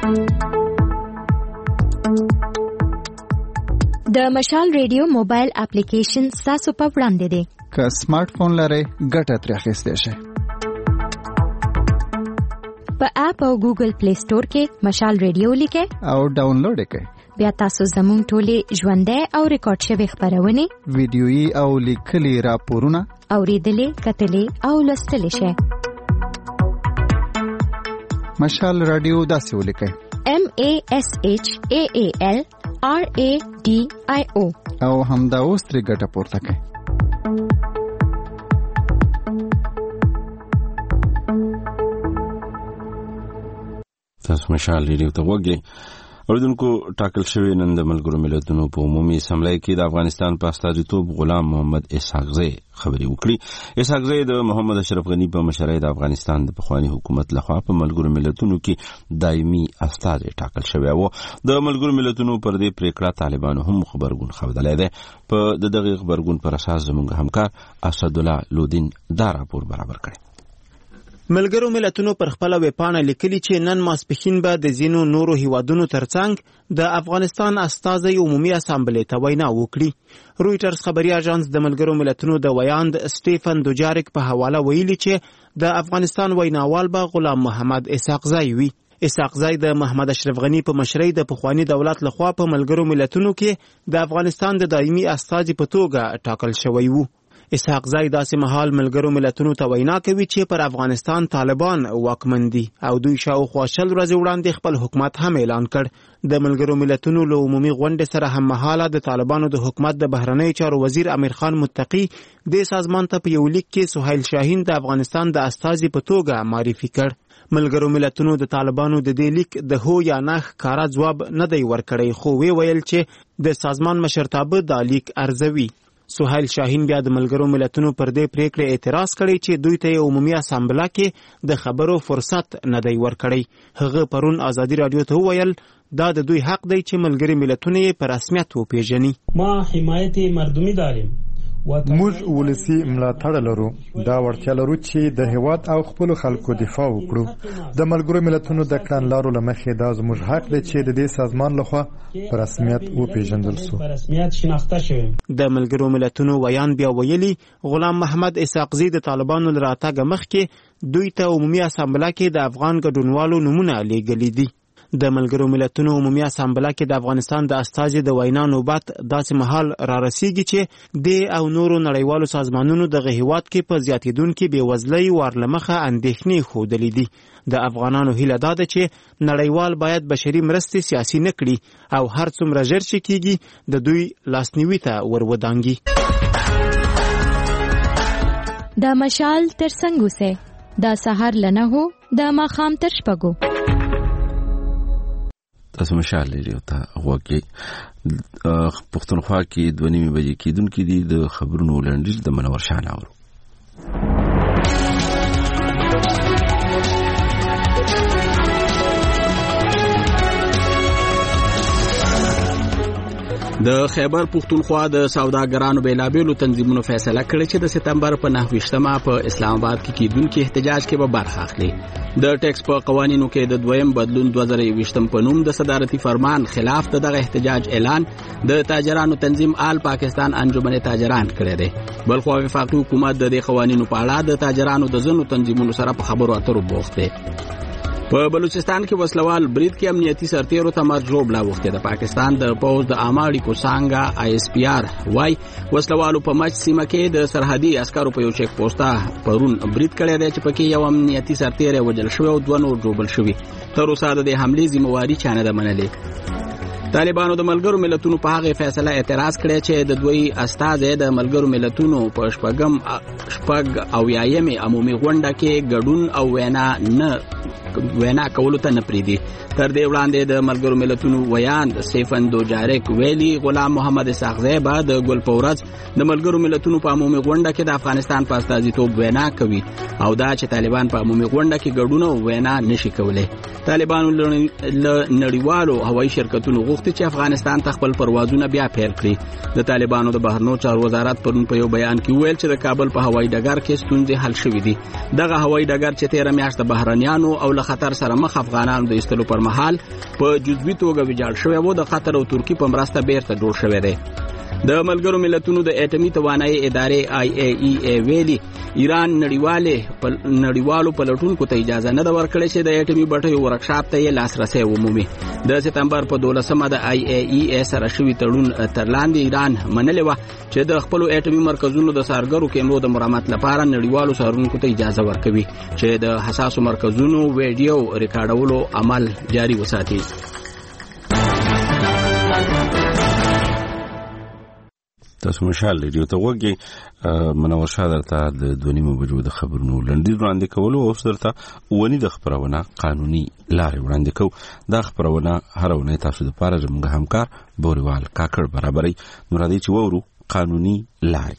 د مشال ریډیو موبایل اپلیکیشن تاسو په وړاندې دی که سمارټ فون لرئ ګټه ترې اخیستی شئ. په اپ او ګوګل پلی سٹور کې مشال ریډیو لیکئ او ډاونلوډ یې کړئ بیا تاسو زموږ ټولې ژوندۍ او ریکارډ شوې خبرونه ویډیويي او لیکلي راپورونه اوریدلې کتلې او لوستلې شئ. مشال رادیو داسې ولیکئ M A S H A A L R A D I O او همدا اوس ترې ګټه پورته کړئ. تاسو مشال ریډیو ته وګورئ. اوردونکو ټاکل شوی نن د ملګرو ملتونو په عمومي اسمبلی کې د افغانستان په استازیتوب غلام محمد اسحاقزی خبري وکړي. اسحاقزی د محمد اشرف غنی په مشرۍ د افغانستان د پخوانی حکومت لخوا په ملګرو ملتونو کې دایمي استازی ټاکل شوی و. د ملګرو ملتونو پر دې پریکړه طالبانو هم خبرګون خوندلای دی. په د دغه خبرګون پر اساس زموږ همکار اسد الله لودین دا راپور برابر کړی. ملګرو ملتونو پر خپل ویبپاڼه لیکلي چې نن ماسپښین به د ځینو نورو هیوادونو ترڅنګ د افغانستان استازی عمومي اسامبلې ته وینا وکړي. رویټرز خبري اژانس د ملګرو ملتونو د ویاند سټیفن دوجاریک په حواله ویلي چې د افغانستان ویناوال به غلام محمد اسحاقزی وي. اسحاقزی د محمد اشرف غنی په مشرۍ د پخوانی دولت لخوا په ملګرو ملتونو کې د افغانستان د دایمي استازي په توګه ټاکل شوی وو. اسحاقزی داسې مهال ملګرو ملتونو ته وینا کوي چې پر افغانستان طالبان واکمن دي او دوی شاوخوا شل ورځې وړاندې خپل حکومت هم اعلان کړ. د ملګرو ملتونو له عمومي غونډې سره هم مهاله د طالبانو د حکومت د بهرنیو چارو وزیر امیر خان متقی د سازمان ته په یو لیک کې سهیل شاهین د افغانستان د استازي په توګه معرفي کړ. ملګرو ملتونو د طالبانو د دې لیک د هو یا نه ښکاره ځواب نه دی ورکړی خو وی ویل چې د سازمان مشرتابه دا لیک ارزوي. سهیل شاهین بیا د ملګرو ملتونو پر دې پریکړه اعتراض کړی چې دوی ته عمومي اسامبله کې د خبرو فرصت نه دی ورکړی. هغه پرون ازادي رادیو ته ویل دا د دوی حق دی چې ملګری ملتونه په رسمیت وپیژني. ما حمایت مردمی داریم موږ ولسی ملاتړ لرو دا وړتیا لرو چې د هیواد او خپل خلکو دفاع وکړو د ملګرو ملتونو د کړنلارو لمخې دا زموږ حق دی چې د دې سازمان لخوا په رسمیت وپیژندل شو. د ملګرو ملتونو ویان بیا ویلي غلام محمد اسحاقزي د طالبانو لراتګ مخکې دوی ته عمومي اسامبله کې د افغان ګډونوالو نمونه لیږلي دي. د ملګرو ملتونو عمومي اسامبله کې د افغانستان د استازي د وینا نوبت داسې مهال را رسیږي چې د او نورو نړیوالو سازمانونو دغه هیواد کې په زیاتیدونکو بېوزلۍ ورلمخه اندېښنې ښودلې دي. د افغانانو هیله دا ده چې نړیوال باید بشري مرستې سیاسي نه کړي او هر څومره ژر چې کیږي د دوی لاسنیوي ته ور ودانګي. د مشال تر څنګ اوسه د سحر لنه هو د ماښام تر شپږو تاسو مشال لري او ته وګي پښتونخوا کې دوه نیمه بجې کېدونکې دي د خبرونو لنډیز د منور شاه اورو. د خیبر پښتونخوا د سوداګرانو بیلابېلو تنظیمونو فیصله کړې چې د سپتمبر په نهه ویشتمه په اسلام آباد کې کېدونکي احتجاج کې به برخه اخلي. د ټیکس په قوانینو کې د دویم بدلون دوه زره یوویشتم په نوم د صدارتي فرمان خلاف دغه احتجاج اعلان د تاجرانو تنظیم آل پاکستان انجمن تاجران کړی دی. بلخو وفاقي حکومت د دې قوانینو په اړه د تاجرانو د ځینو تنظیمونو سره په خبرو اترو بوخت دی. په بلوچستان کې وسلوال برید کې امنیتي سرتیرو ته مرګ ژوبله وخته. د پاکستان د پوز د عامه اړیکو څانګه آی اس پی آر وای وسلوالو په مچ سیمه کې د سرحدي عسکرو په یو چیک پوسټه پرون برید کړی دی چې پکې یو امنیتي سرتیر وژل شوی او دوه نور ژوبل شوي. تر اوسه د دې حملې ذمہواري چا نه ده منلې. طالبانو د ملګرو ملتونو په هغه فیصله اعتراض کړی چې د دوی استازي د ملګرو ملتونو په شپږم شپږ او یایمې عمومي غونډه کې ګډون او وینا نه وینا کولو ته نه پریدي. تر دې وړاندې د ملګرو ملتونو ویان سیفن دوجارک ویلي غلام محمد اسحاقزي به د ګل پورز د ملګرو ملتونو په عمومي غونډه کې د افغانستان په استازیتوب وینا کوي او دا چې طالبان په عمومي غونډه کې ګډون او وینا نشي کولای. طالبانو له نړیوالو هوایي شرکتونو غوښتي چې افغانستان ته خپل پروازونه بیا پیل کړي. د طالبانو د بهرنیو چارو وزارت پرون په یو بیان کې ویل چې د کابل په هوایي ډګر کې ستونزې حل شوې دي. دغه هوایي ډګر چې تیره میاشت د بهرنیانو او له خطر سره مخ افغانانو د ایستلو پر مهال په جزوي توګه ویجاړ شوی و د قطر او ترکی په مرسته بیرته جوړ شوی دی. د ملګرو ملتونو د اټومي توانایي ادارې آی ای ای ای ویلي ایران نړیواله نړیوالو پلټونکو ته اجازه نه ده ورکړې چې د اټومي بټیو ورکشاپ ته یې لاسرسی ومومي. د سپتمبر په دولسمه د آی ای ای ای سره شوی تړون تر لاندې ایران منلې و چې د خپل اټومي مرکزونو د سارګرو کیمرو د مرمت لپاره نړیوالو سارونکو ته اجازه ورکوي چې د حساسو مرکزونو ویډیو ریکارډولو عمل جاري وساتي. تاسو مشال لري ته وګي منور شاه درته د دوه نیمو بجو د خبرونو لنډیز وړاندې کولو او درته ونی د خبرونه قانوني لارې وړاندې کوو. دا خبرونه هر ونه تاسو د پاره زموږ همکار بوریوال کاکړ برابرۍ نو راځي چې وورو قانوني لارې.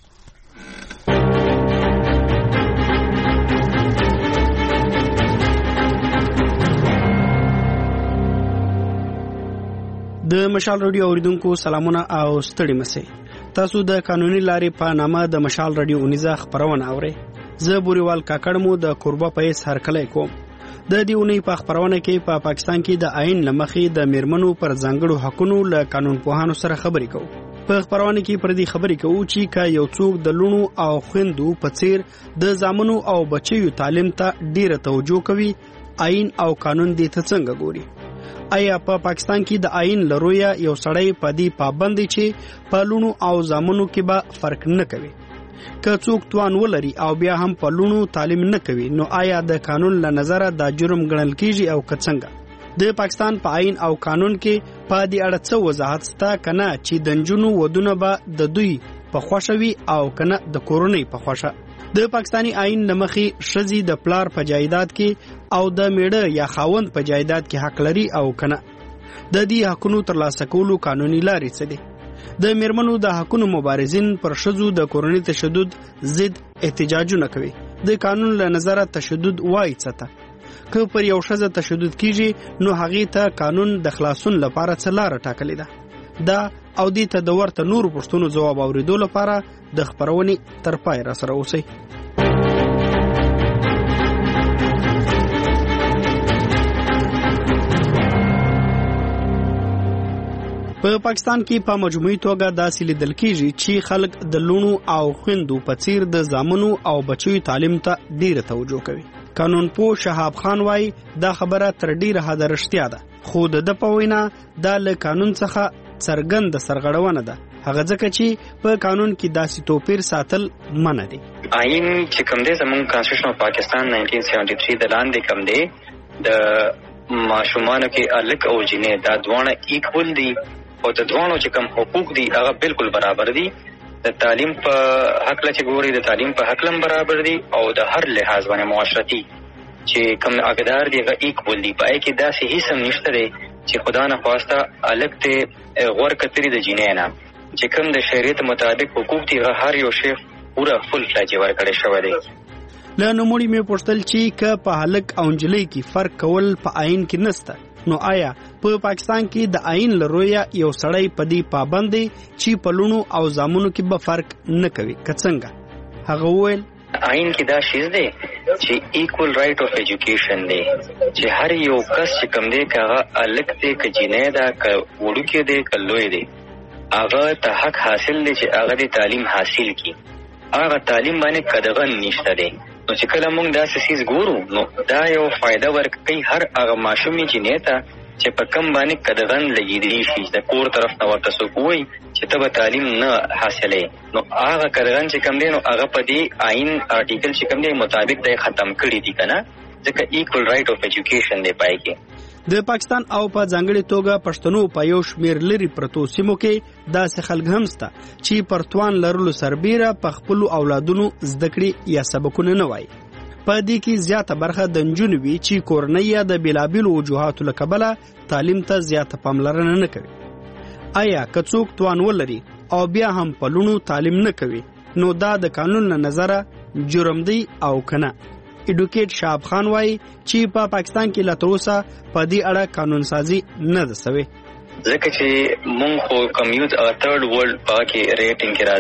د مشال رادیو اوریدونکو سلامونه او ستړي مسئ. تاسو د قانوني لارې په نامه د مشال رادیو اونیزه خبرونه اورئ. زه بوریوال کاکړ مو د قربا پیس هرکلی کوم. د دې اونۍ په خبرونه کې په پا پاکستان کې د آئین لمخې د میرمنو پر ځانګړو حقوقو له قانون پوهانو سره خبرې کوو. په خبرونه کې پر دې خبرې کوو چې کا یو څوک د لونو او خويندو په څیر د زامنو او بچیو تعلیم ته ډیره توجه کوي، آئین او قانون دې ته څنګه ګوري. آیا په پا پاکستان کې د آئین لرویا یو سړی په دې پابند چې په لونو او زامنو کې به فرق نه کوي. که څوک توان ولري او بیا هم په لونو تعلیم نه کوي نو آیا د قانون له نظره دا جرم ګڼل کیږي او که څنګه؟ د پاکستان په آئین او قانون کې په دې اړه څه وضاحت شته کنه چې د نجونو ودونه به د دوی په خوښه وي او کنه د کورنۍ په خوښه؟ د پاکستانی آئین لمخې ښځې د پلار په جایداد کې او د میړه یا خاوند په جایداد کې حق لري او کنه؟ د دې حقونو ترلاسه کولو قانوني لارې څه دي؟ د میرمنو د حقونو مبارزین پر ښځو د کورنۍ تشدد ضد احتجاجونه کوي. د قانون له نظره تشدد وایي څه ته؟ که پر یو ښځه تشدد کیږي نو هغې ته قانون د خلاصون لپاره څه لاره ټاکلې ده؟ دا او دې ته د ورته نورو پوښتنو ځواب اورېدو لپاره د خبرونې تر پای را سره اوسئ. په پاکستان کې په مجموعي توګه داسې لیدل کېږي چې خلک د لونو او خويندو په څیر د زامنو او بچیو تعلیم ته ډیره توجه کوي. قانون پوه شهاب خان وايي دا خبره تر ډیره حده رښتیا ده، خو د په وینا دا له قانون څخه څرګند سرغړونه ده، هغه ځکه چې په قانون کې داسې توپیر ساتل منع دي. آئین چې کوم دی زموږ کانسټیټیوشن اف پاکستان نائنټین سیونټي تھری د لاندې کوم دی د ماشومانو کې الک او جنې دا دوانه ایکول دي او د دوانو چې کوم حقوق دي هغه بالکل برابر دي. د تعلیم په حق له چې ګوري د تعلیم په حق لم برابر دي او د هر لحاظ باندې معاشرتي چې کوم اقدار دي هغه ایکول دي. پای کې دا صحیح سم نشته دی چې خدا نه خواسته الک ته غور کتري د جنې نه چې کوم د شریعت مطابق حقوق دي هر یو شی پورا فل فلج ورکړی شوی دی. له نوموړي مې پوښتل چې که په هلک او نجلۍ کې فرق کول په آئین کې نسته، نو آیا په پاکستان کې د آئین لرویا یو سړی په دې پابند دی چې په لونو او زامنو کې به فرق نه کوي که څنګه؟ هغه وویل آئین کې دا شیز دی چې ایکول رائټ اف ایجوکیشن دی چې هر یو کس چې کوم دی که هغه الک دی که جنۍ ده که وړوکی دی که لوی دی هغه ته حق حاصل دی چې هغه د تعلیم حاصل کی. هغه تعلیم باندې قدغن نشته دی. نو چې کله موږ دا سیس ګورو نو دا یو فائدہ ورکوي هر هغه ماشومې جنې ته چې په کم باندې قدغن لګېدلی شي د کور طرف نه ورته څوک وایي چې ته به تعلیم نه حاصلې نو هغه قدغن چې کوم دی نو هغه په دې آئین آرټیکل چې کوم دی مطابق دی ختم کړي دي که نه، ځکه ایکول رائټ اف ایجوکیشن دی پای کې. د پاکستان او په ځانګړې توګه پښتنو په یو شمیر لري پرتو سیمو کې داسې خلک هم شته چې پرتوان لرلو سربیره په خپلو اولادونو زده کړې یا سبقونه نه وایي. په دې کې زیاته برخه د نجونو وي چې کورنۍ یا د بېلابېلو وجوهاتو له کبله تعلیم ته زیاته پاملرنه نه کوي. آیا که څوک توان ولري او بیا هم په لونو تعلیم نه کوي نو دا د قانون له نظره جرم دی او که نه؟ ایډوکیټ شهاب خان وايي چې په پاکستان کې لا تر اوسه په دې اړه قانون سازي نه ده سوې، ځکه چې مونږ خو کمیوت تھرډ ورلد پاکي ریټینګ کې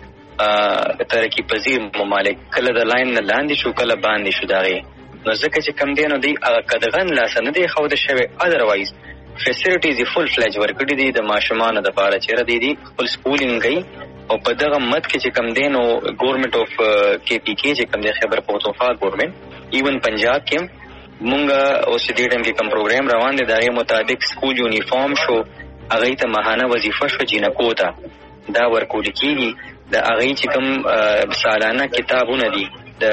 راځو ترقی پذیر ممالک کله د لاین نه لاندې شو کله باندې شو داغه نو ځکه چې کم دی نو دی قدغن لاس نه دی خو د شوی ادروایز فیسیلیټیز فل فلج ورکړي دي د ماشومان د لپاره چې را دي دي فل سکولینګ گئی او په دغه مت کې چې کم دی نو ګورنمنت اف کې پی کې چې کم دی خبر پښتونخوا ګورنمنت ایون پنجاب کې مونږه اوس دې ټیم کې کم پروګرام روان دي دغه مطابق سکول یونیفارم شو هغه ته ماهانه وظیفه شو جنکو ته دا ورکول کیږي د هغه چې کم سالانه کتابونه دي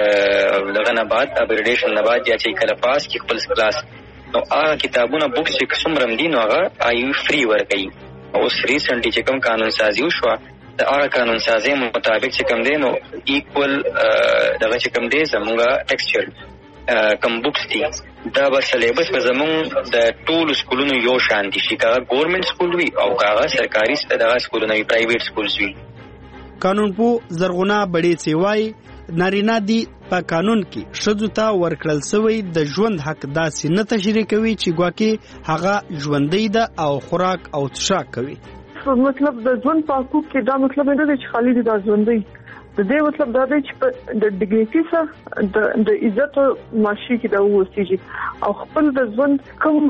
د دغه نه بعد اپګریډیشن نه بعد یا چې کله پاس کې خپل کلاس نو هغه کتابونه بوکس چې څومره دي نو هغه آی فری ورکړي. اوس ریسنټلی چې کوم قانون سازي وشو د هغه قانون سازي مطابق چې کوم دی نو ایکول دغه چې کوم دی زموږه ټیکسچر کم بوکس دي دا به سلیبس په زموږ د ټولو سکولونو یو شان دي چې هغه ګورنمنت سکول وي او هغه سرکاري دغه سکولونه وي پرایویټ سکولز وي. قانون پو زرغونه بړې سیوای نارینه دي په قانون کې ښځو ته ورکړل شوی د ژوند حق داسې نه تشریح کوي چې ګواکې هغه ژوندۍ ده او خوراک او څښاک کوي. مطلب د ژوند په حقوق کې دا مطلب نه دی چې خالي دي د ژوندۍ د دې مطلب دا دی چې د ډیګنیټي سره د د عزت معاشي کې دا وسیږي او خپل د ژوند کوم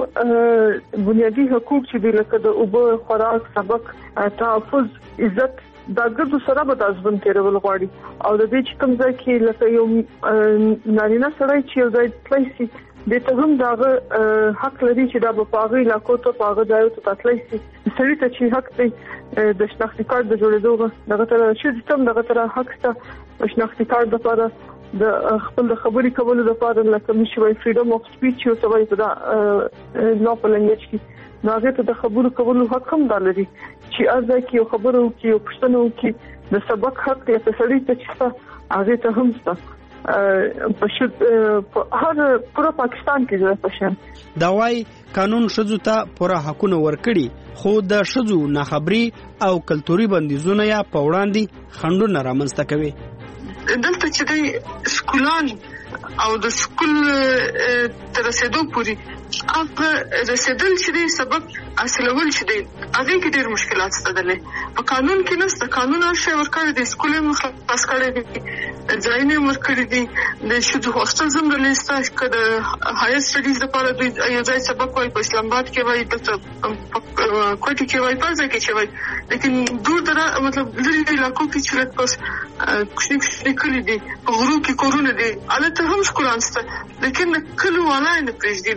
بنیادی حقوق چې دی لکه د اوبه خوراک سبق تحفظ عزت دا ګرځو سره به د ژوند تیرول غواړي او د دې چې کوم ځای کې لکه یو نارینه سړی چې یو ځای تللی شي د ته هم داغه حق لري چې دا په پاغي علاقو ته پاغه ځای ته تللی شي سړی ته چې حق دی د شناختی کارت د جوړېدو دغه تر چې تم دغه تر حق ته شناختی کارت لپاره د خپل د خبرې کولو لپاره لکه مشوي فریډم اف سپیچ یو څه وایي په دا نو په لنګویج کې ناغه ته د خبرو کولو حق هم دالري چې ازا کې یو خبرو کې یو پښتنو کې د سبق حق یا سړی ته چې هغه ته هم ست په شت په هر پورا پاکستان کې ځای پښن دا وايي قانون شذو ته پورا حقونه ورکړي خو د شذو ناخبري او کلتوري بندیزونه یا په وړاندې خندونه رامنځته کوي. دلته چې د سکولان او د سکول تر رسیدو پورې هغه رسیدل چې دی سبب اصلول چې دی هغه کې ډېر مشکلات ستدلې په قانون کې نشته. قانون هر شی ورکړی دی، سکول یې خلاص کړی دی، ځایونه یې ورکړي دي، د شودو هوسټل هم درلسته که د هایر سټډیز لپاره دوی یو ځای سبق وایي، په اسلام آباد کې وایي، دلته کوټې کې وایي، په ځای کې چې وایي، لیکن دور درا مطلب لرې علاقو کې چې لږ بس کوچني کوچني کلي دي، په غرو کې کورونه دي، هلته هم سکولان شته، لیکن د کلو والا یې نه پرېږدي.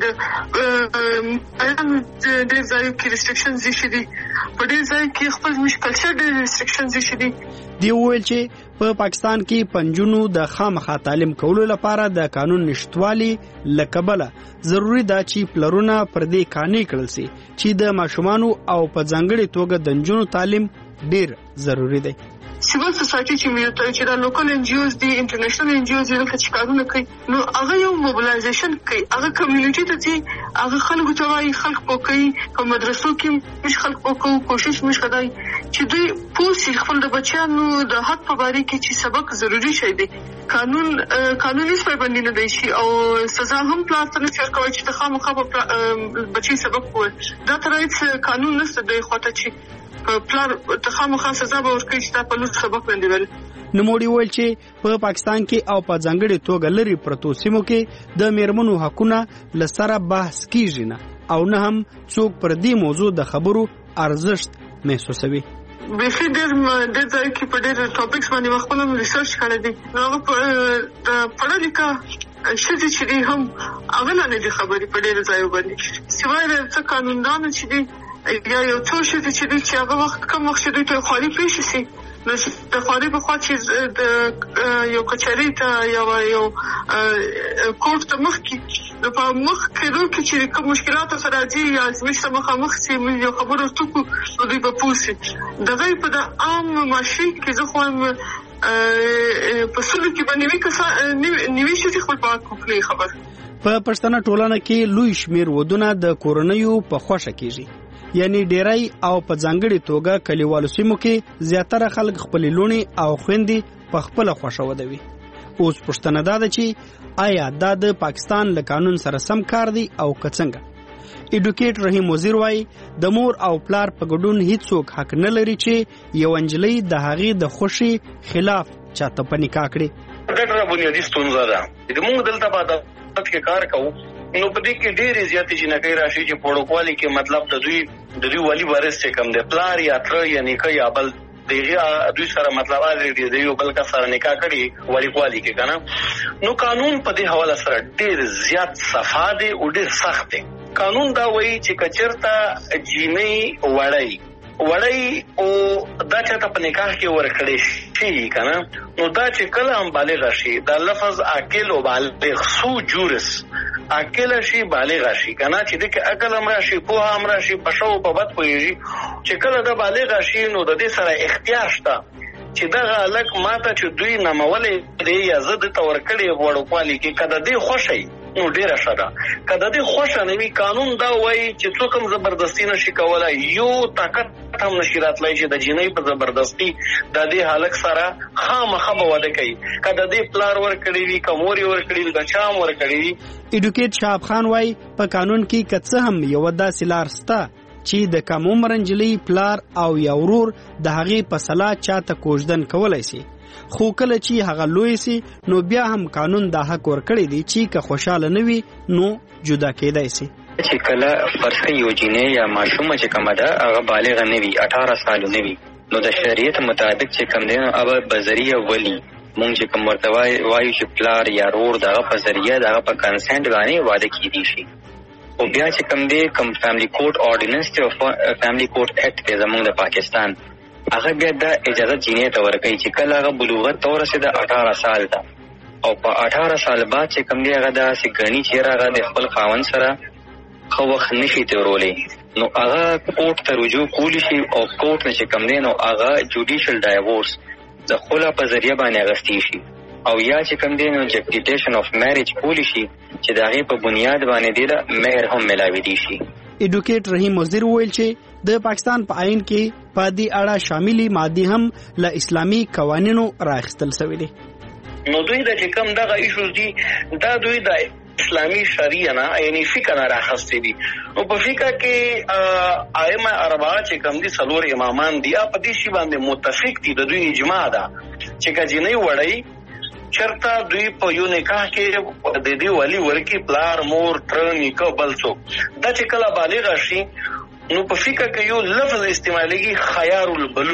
د ډېر ځایو کې ریسټرکشنز ایښي دي، په ډېر ځایو کې خپل زموږ کلچر ډېر ریسټرکشنز ایښي دي. دی وویل چې په پاکستان کې پنجونو د خامخا تعلیم کولو لپاره د قانون نشټوالي له کبله ضروری ده چې پلرونه پر دې قانع کړل سي چې د ماشومانو او په ځانګړي توګه د نجونو تعلیم ډېر ضروری دی. سیول سوسایټي چې موږ چې دا لوکل ان جی اوز دي، انټرنیشنل ان جی اوز دي، چې کارونه کوي، نو هغه یو موبلایزیشن کوي، هغه کمیونټي ته چې هغه خلکو ته وایي، خلک پوکوي، په مدرسو کې موږ خلک پوکو، کوشش موږ کوي چې دوی پوسي خپل د بچیانو د حق په باره کې چې سبق ضروری شي دی. قانون قانوني پابندي نه دی شي او سزا هم پلار ته نه ورکوي چې د خامخا په بچي سبق وایي. دا تر هیڅ قانون نشته دی خو ته چې پلار ته خامخا سزا به ورکړي چې تا په لور سبق باندې ویل. نوموړي وویل چې په پاکستان کې او په ځانګړي توګه لري پرتو سیمو کې د میرمنو حقونه له سره بحث کیږي نه او نه هم څوک پر دې موضوع د خبرو ارزښت محسوسوي. بیخي ډېر ډېر ځای کې په ډېر ټاپکس باندې خپل ریسرچ کړی دی، نو هغه د پړه لیکه ښځې چې دي هم هغه نه دي خبرې په ډېرو ځایو باندې، سوای د څه قانوندانو چې دي یا یو څو ښځې چې دي چې هغه وخت کم وخت چې دوی ته خواري پېښه شي، نو د خواري په خوا چې د یو کچهري ته یا یو کورټ ته مخکې نو په مخ کېدو کې چې کوم مشکلات سره راځي یا زموږ سره مخامخ سي یو خبرو ټکو نو دوی به پوه سي. دغه په د عام معاشري کې زه خو هم په سلو کې به نوي کسان نوي ښځې خپل په حق وکړي خبر. په پښتنه ټولنه کې لوی شمیر ودونه د کورنیو په خوښه کېږي، یعنی ډیری او په ځانګړي توګه کلیوالو سیمو کې زیاتره خلک خپل لونی او خويندې په خپل خوښه ودوي. اوس پښتنه دا ده چې آیا دا د پاکستان له قانون سره سم کار دی او کڅنګه؟ ایډوکیټ رحیم وزیر وايي د مور او پلار په ګډون هیڅوک حق نه لري چې یو انجلۍ د هغې د خوشي خلاف چاته په نکاح کړي. دا ډېره بنیادي ستونزه ده. د موږ دلته په عدالت کې کار کوو نو په دې کې ډېرې زیاتې جنکۍ راشي چې په وړوکوالي کې مطلب د دوی د دوی والي وارث چې کوم دی پلار یا تره یا نیکه یا بل دغه دوی سره مطلب اړ دی یو بل کا سره نکاح کړي وړوکوالي کې کنه. نو قانون په دې حواله سره ډېر زیات صفا دی او ډېر سخت دی. قانون دا وایي چې کچرته جینۍ وړای وړای او دا چې ته په نکاح کې ورکړې شي کنه، نو دا چې کله هم بالغ شي دا لفظ عاقل او بالغ سو جورس عاقل شي بالغ شي کنه چې د کې عقل هم راشي په هم راشي په شو په بد پويږي چې کله دا بالغ شي نو د دې سره اختیار شته چې دا غلک ماته چې دوی نمولې دی یا زه د تور کړي وړو پالي کې کده دی خوشي نو ډیره شاده کده دی خوشا نوي قانون دا وایي چې څوک هم زبردستی نشي کولای یو طاقت هم نشي راتلای چې د جنۍ په زبردستی د دې حالک سره خامخا به وده کوي کده دی پلار ور کړی وي کوموري ور کړی وي د چام ور کړی وي. ایډوکیټ شاب خان وايي په قانون کې کڅه هم یو داسې لار سته چې د کم عمر انجلۍ پلار او یا ورور د هغې په سلا چاته کوژدن کولای شي، خو کله چې هغه لوی سي نو بیا هم قانون دا حق ورکړی دی چې که خوشاله نه وي نو جدا کېدای شي. چې کله فرض یو جینۍ یا ماشومه چې کومه ده هغه بالغ نه وي اټھارہ سال نه وي نو د شریعت مطابق چې کوم دی نو هغه بذریعه ولی مونږ چې کوم ورته وایو چې پلار یا ورور دغه په ذریعه دغه په کنسنټ باندې واده کېدی شي. او بیا چې کوم دی کوم فیملی کورټ آرډیننس دی او فیملی کورټ اکټ دی زموږ د پاکستان هغه بیا د اجازه جینۍ ته ورکوي چې کله هغه بلوغت ته ورسېده اټھارہ سال ته او په اټھارہ سال بعد چې کوم دی هغه داسې ګڼي چې هغه د خپل خاوند سره ښه وخت نشي تېرولی نو هغه کورټ ته رجوع کولی شي او کورټ نه چې کوم دی نو هغه جوډیشل ډایورس د خلا په ذریعه باندې اخیستی شي او یا چې کوم دی نو جپټیشن اف میریج کولی شي چې د هغې په بنیاد باندې دی د مهر هم ملاویدی شي. ایډوکیټ رحیم وزیر وویل چې د پاکستان په آئین کې په دې اړه شاملي مادې هم له اسلامي قوانینو راخیستل شوي دي. نو دوی د چې کوم دغه ایشوز دي دا دوی د اسلامي شریعه نه یعنی فقہ نه راخستې دي. نو په فقہ کې ائمه اربعه چې کوم دي څلور امامان دي په دې شی باندې متفق دي، د دوی اجماع ده چې کجنې وړي چرته دوی په یو نکاح کې د دې ولی ورکی پلار مور تر نیکه بل څوک دا چې کله بالغ شي نو په فقہ کې یو لفظ استعمالېږي خيار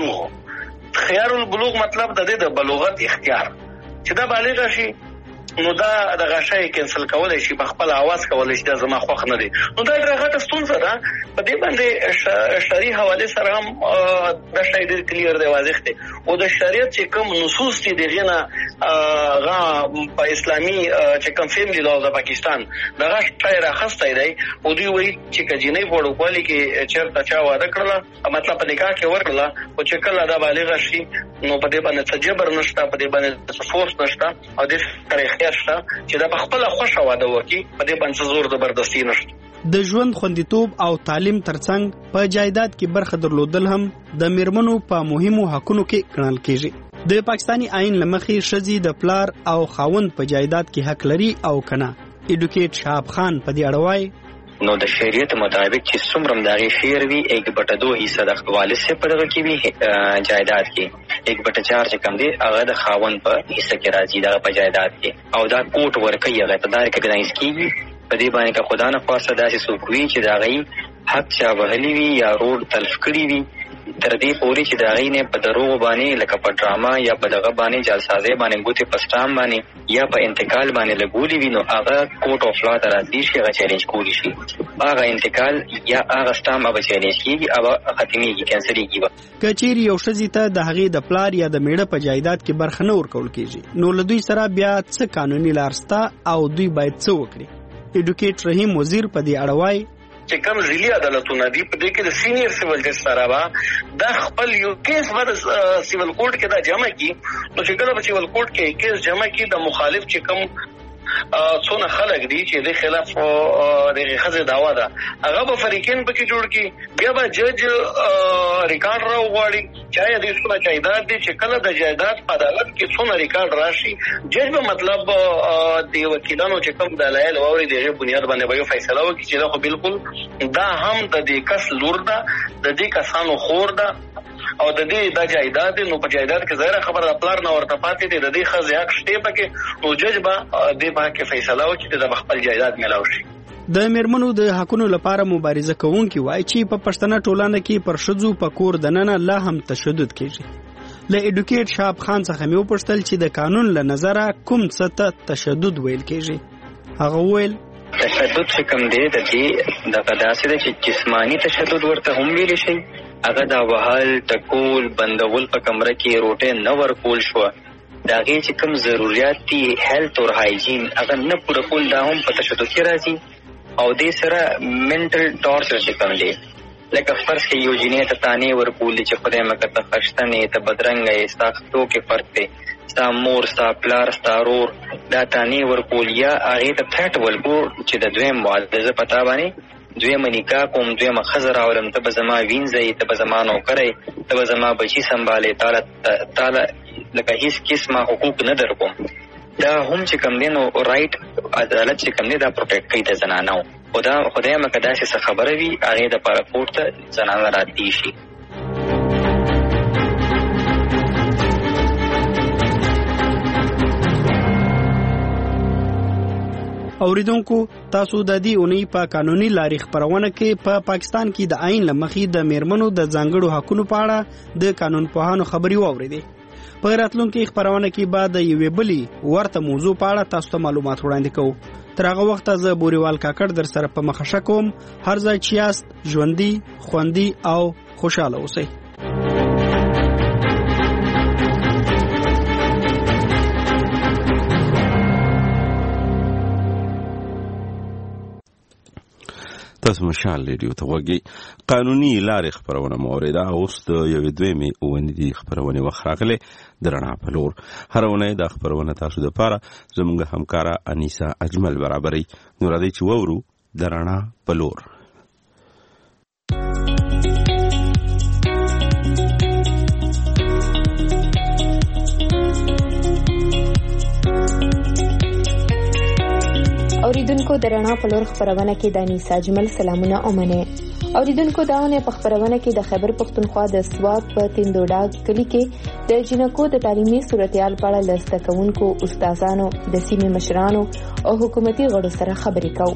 البلوغ. خيار البلوغ مطلب د دې د بلوغت اختیار چې دا بالغ شي نو دا د غشای کینسل کولای شي، په خپل आवाज کولای شي، دا زما خوښ نه دي. نو دا ډېره غټه ستونزه ده. په دې باندې شرعي حواله سره هم دا شی ډېر کلیر دی، واضح دی. او د شریعت چې کوم نصوص دي دغه نه غا په اسلامي چې کوم فیملی لاو د پاکستان دغه شی راخسته دی. او دوی وایي چې کجینې په وړوکوالي کې چیرته چا واده کړله، مطلب په نکاح کې ورکړله، او چې کله دا بالغ شي نو په دې باندې څه جبر نشته، په دې باندې فورس نشته، او د تاریخ شته چې دا په خپل خوښه واده وکړي، په دې باندې زور زبردستی نشته. د ژوند خوندیتوب او تعلیم ترڅنګ په جایداد کې برخه درلودل هم د میرمنو په مهمو حقونو کې ګڼل کېږي. د پاکستاني آئین لمخې ښځې د پلار او خاوند په جایداد کې حق لري او کنه. ایډوکیټ شهاب خان په دې اړه وایي نو د شریعت مطابق چې څومره دغه شیر وی ایک بټه دو حصہ د والد سے پرغه کې وی جایداد کې ایک بټه چار چې کم دی هغه د خاوند په حصہ کې راځي دا په جایداد کې، او دا کوټ ورکوي هغه تدار کې ګنایس کیږي. په دې باندې که خدا نه خواسته داسې څوک وي چې دا غي حق چا وهلی وي یا روډ تلف کړی وي تر دې پورې چې دا غي نه په دروغ باندې لکه په ډراما یا په دغه باندې جلسازه باندې ګوتې پسټام باندې یا په انتقال باندې لګولي وي، نو هغه کوټ اف لا ته راځي چې هغه چیلنج کولی شي. هغه انتقال یا هغه ستام هغه چیلنج کیږي او ختميږي، کینسلېږي. کچېری یو شزي ته د هغې د پلار یا د میړه په جایداد کې برخه نه ورکول کیږي، نو له دوی سره بیا څه قانوني لارسته او دوی باید څه وکړي. ایډوکیټ رحیم وزیر په دې اړه وایي چې کوم ځلي عدالتونه دي په دې کې د سینیئر سیول جج سره با دا خپل یو کیس ور سیول کورټ کې دا جمع کی، نو چې کله په سیول کورټ کې کیس جمع کی د مخالف چې کوم څونه خلک دي چې د خلاف د غزه داوا ده هغه به فریقین پکې جوړ کی، بیا به جج ریکارډ راو غواړي چې د څونه جایداد دي چې کله د جایداد په عدالت کې څونه ریکارډ راشي جج به مطلب د وکیلانو چې کوم دلایل ووري دغه بنیاد باندې به فیصله وکړي چې دا خو بالکل دا هم د دې کس لور ده، د دې کسانو خور ده او د دې د جایداد نو په جایداد کې ظاهر خبره د پلار نه ورته پاتې دي، د دې خزه حق شته پکې او جج به د با کې فیصله وکړي د خپل جایداد ملاو شي. د میرمنو د حقونو لپاره مبارزه کوونکي وایي چې په پښتنه ټولنه کې پر ښځو په کور دننه لا هم تشدد کیږي. له ایډوکیټ شهاب خان څخه مې وپوښتل چې د قانون له نظره کوم څه ته تشدد ویل کیږي. هغه ویل تشدد چې کوم دی د دې د قداسه چې جسمانی تشدد ورته هم ویل شي، هغه دا وهل ټکول بندول په کمره کې روټه نه ورکول شو، دا غي چې کوم ضرورت دي هیلث او هایجین هغه نه پوره کول دا هم په تشدد کې راځي. او دې سره منټل ټارچر چې کوم دی لکه فرض کې یو جنې ته تانه ورکول چې خدای مکه ته خشتنه ته بدرنګ استاختو کې فرق دی، ستا مور ستا پلار ستا رور دا تانه ورکول یا هغه ته فټ ولګو چې د دویم معالجه پتا باندې دویمه نکاح کوم دویمه خزر اورم ته به زما وینځي ته به زما نو کوي ته به زما بچی سنباله تعالی تعالی لکه هیڅ قسمه حقوق نه در کوم. دا هم چې کوم دین او رائټ عدالت چې کوم دی دا پروټیکټ کوي د زنانو، او دا خدای مکه داسې خبره وي هغه د پاره کوټ ته زنانه راځي شي. اوریدونکو تاسو د دې اونۍ په قانوني لارې خبرونه کې په پا پاکستان کې د آئین لمخې د میرمنو د ځانګړو حقوقو په اړه د قانون پوهانو خبري واوریدې. په راتلونکي خبرونه کې بعد یوې بلې ورته موضوع په اړه تاسو ته معلومات وړاندې کوو. تر هغه وخت زه بوريوال کاکړ در سره په مخه شکوم. هر ځای چې یاست ژوندۍ خوندي او خوشاله اوسئ. تاسو مشال ریډیو ته وګورئ. قانوني لارې خبرونه مو اوریدا. اوس د یوې دویمې اووندې خبرونه وخت راغلی د رڼا په لور. هر اونۍ دا خبرونه تاسو دپاره زموږ همکاره انیسا اجمل برابروي. نو راځئ چې واورو د رڼا په لور. اوریدونکو د رڼا په لور خبرونه کې د انیسا جمل سلامونه اومنه اوریدونکو داونه په خبرونه کې د خیبر پختونخوا د سواد په تیندوډا کلی کې د جنکو د تعلیمي صورتحال په اړه لسته کوونکو استادانو د سیمې مشرانو او حکومتي غړو سره خبرې کوي.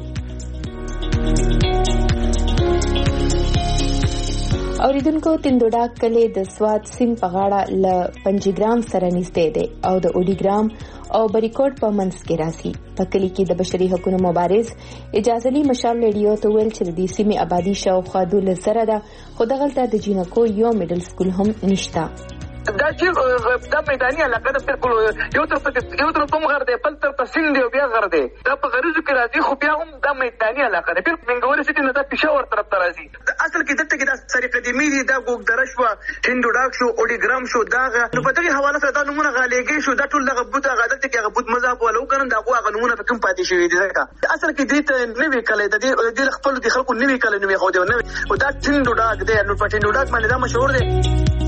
اوریدونکو تیندوډا کلی د سواد سیم په غاړه ل پنځګرام سره نږدې دی او د اوډیګرام او بریکوټ په منځ کې راځي. په کلی کې د بشري حقوقو مبارز اجازهلی مشال ریډیو ته ویل چې د سیمې آبادی شاوخوا دولس زره ده، خو دغلته د جنکو یو میډل سکول هم نشته. دا چې دا میداني علاقه ده، بالکل یو تر یو تر کوم غر دی، بل تر پسین دی او بیا غر دی. دا په غریزو کې راځي، خو بیا هم دا میداني علاقه ده. بالکل منګوري سټي نه دا پېښور طرف ته راځي. اصل کې دلته کې دا سری قدیمی دي، دا ګوګدره شو، تیندوډاک شو، اوډیګرام شو، دا نو په دغه حواله سره دا نمونه غالېږي شو. دا ټول دغه بوت غادت کې هغه بوت مذهب ولو کنه دا هغه نمونه په کوم پاتې شوی دي. ځکه اصل کې دې ته نوې کله د دې خپل د خلکو نوې کله نوې خو دی نو دا تیندوډاک دی. نو په تیندوډاک باندې دا مشهور دی.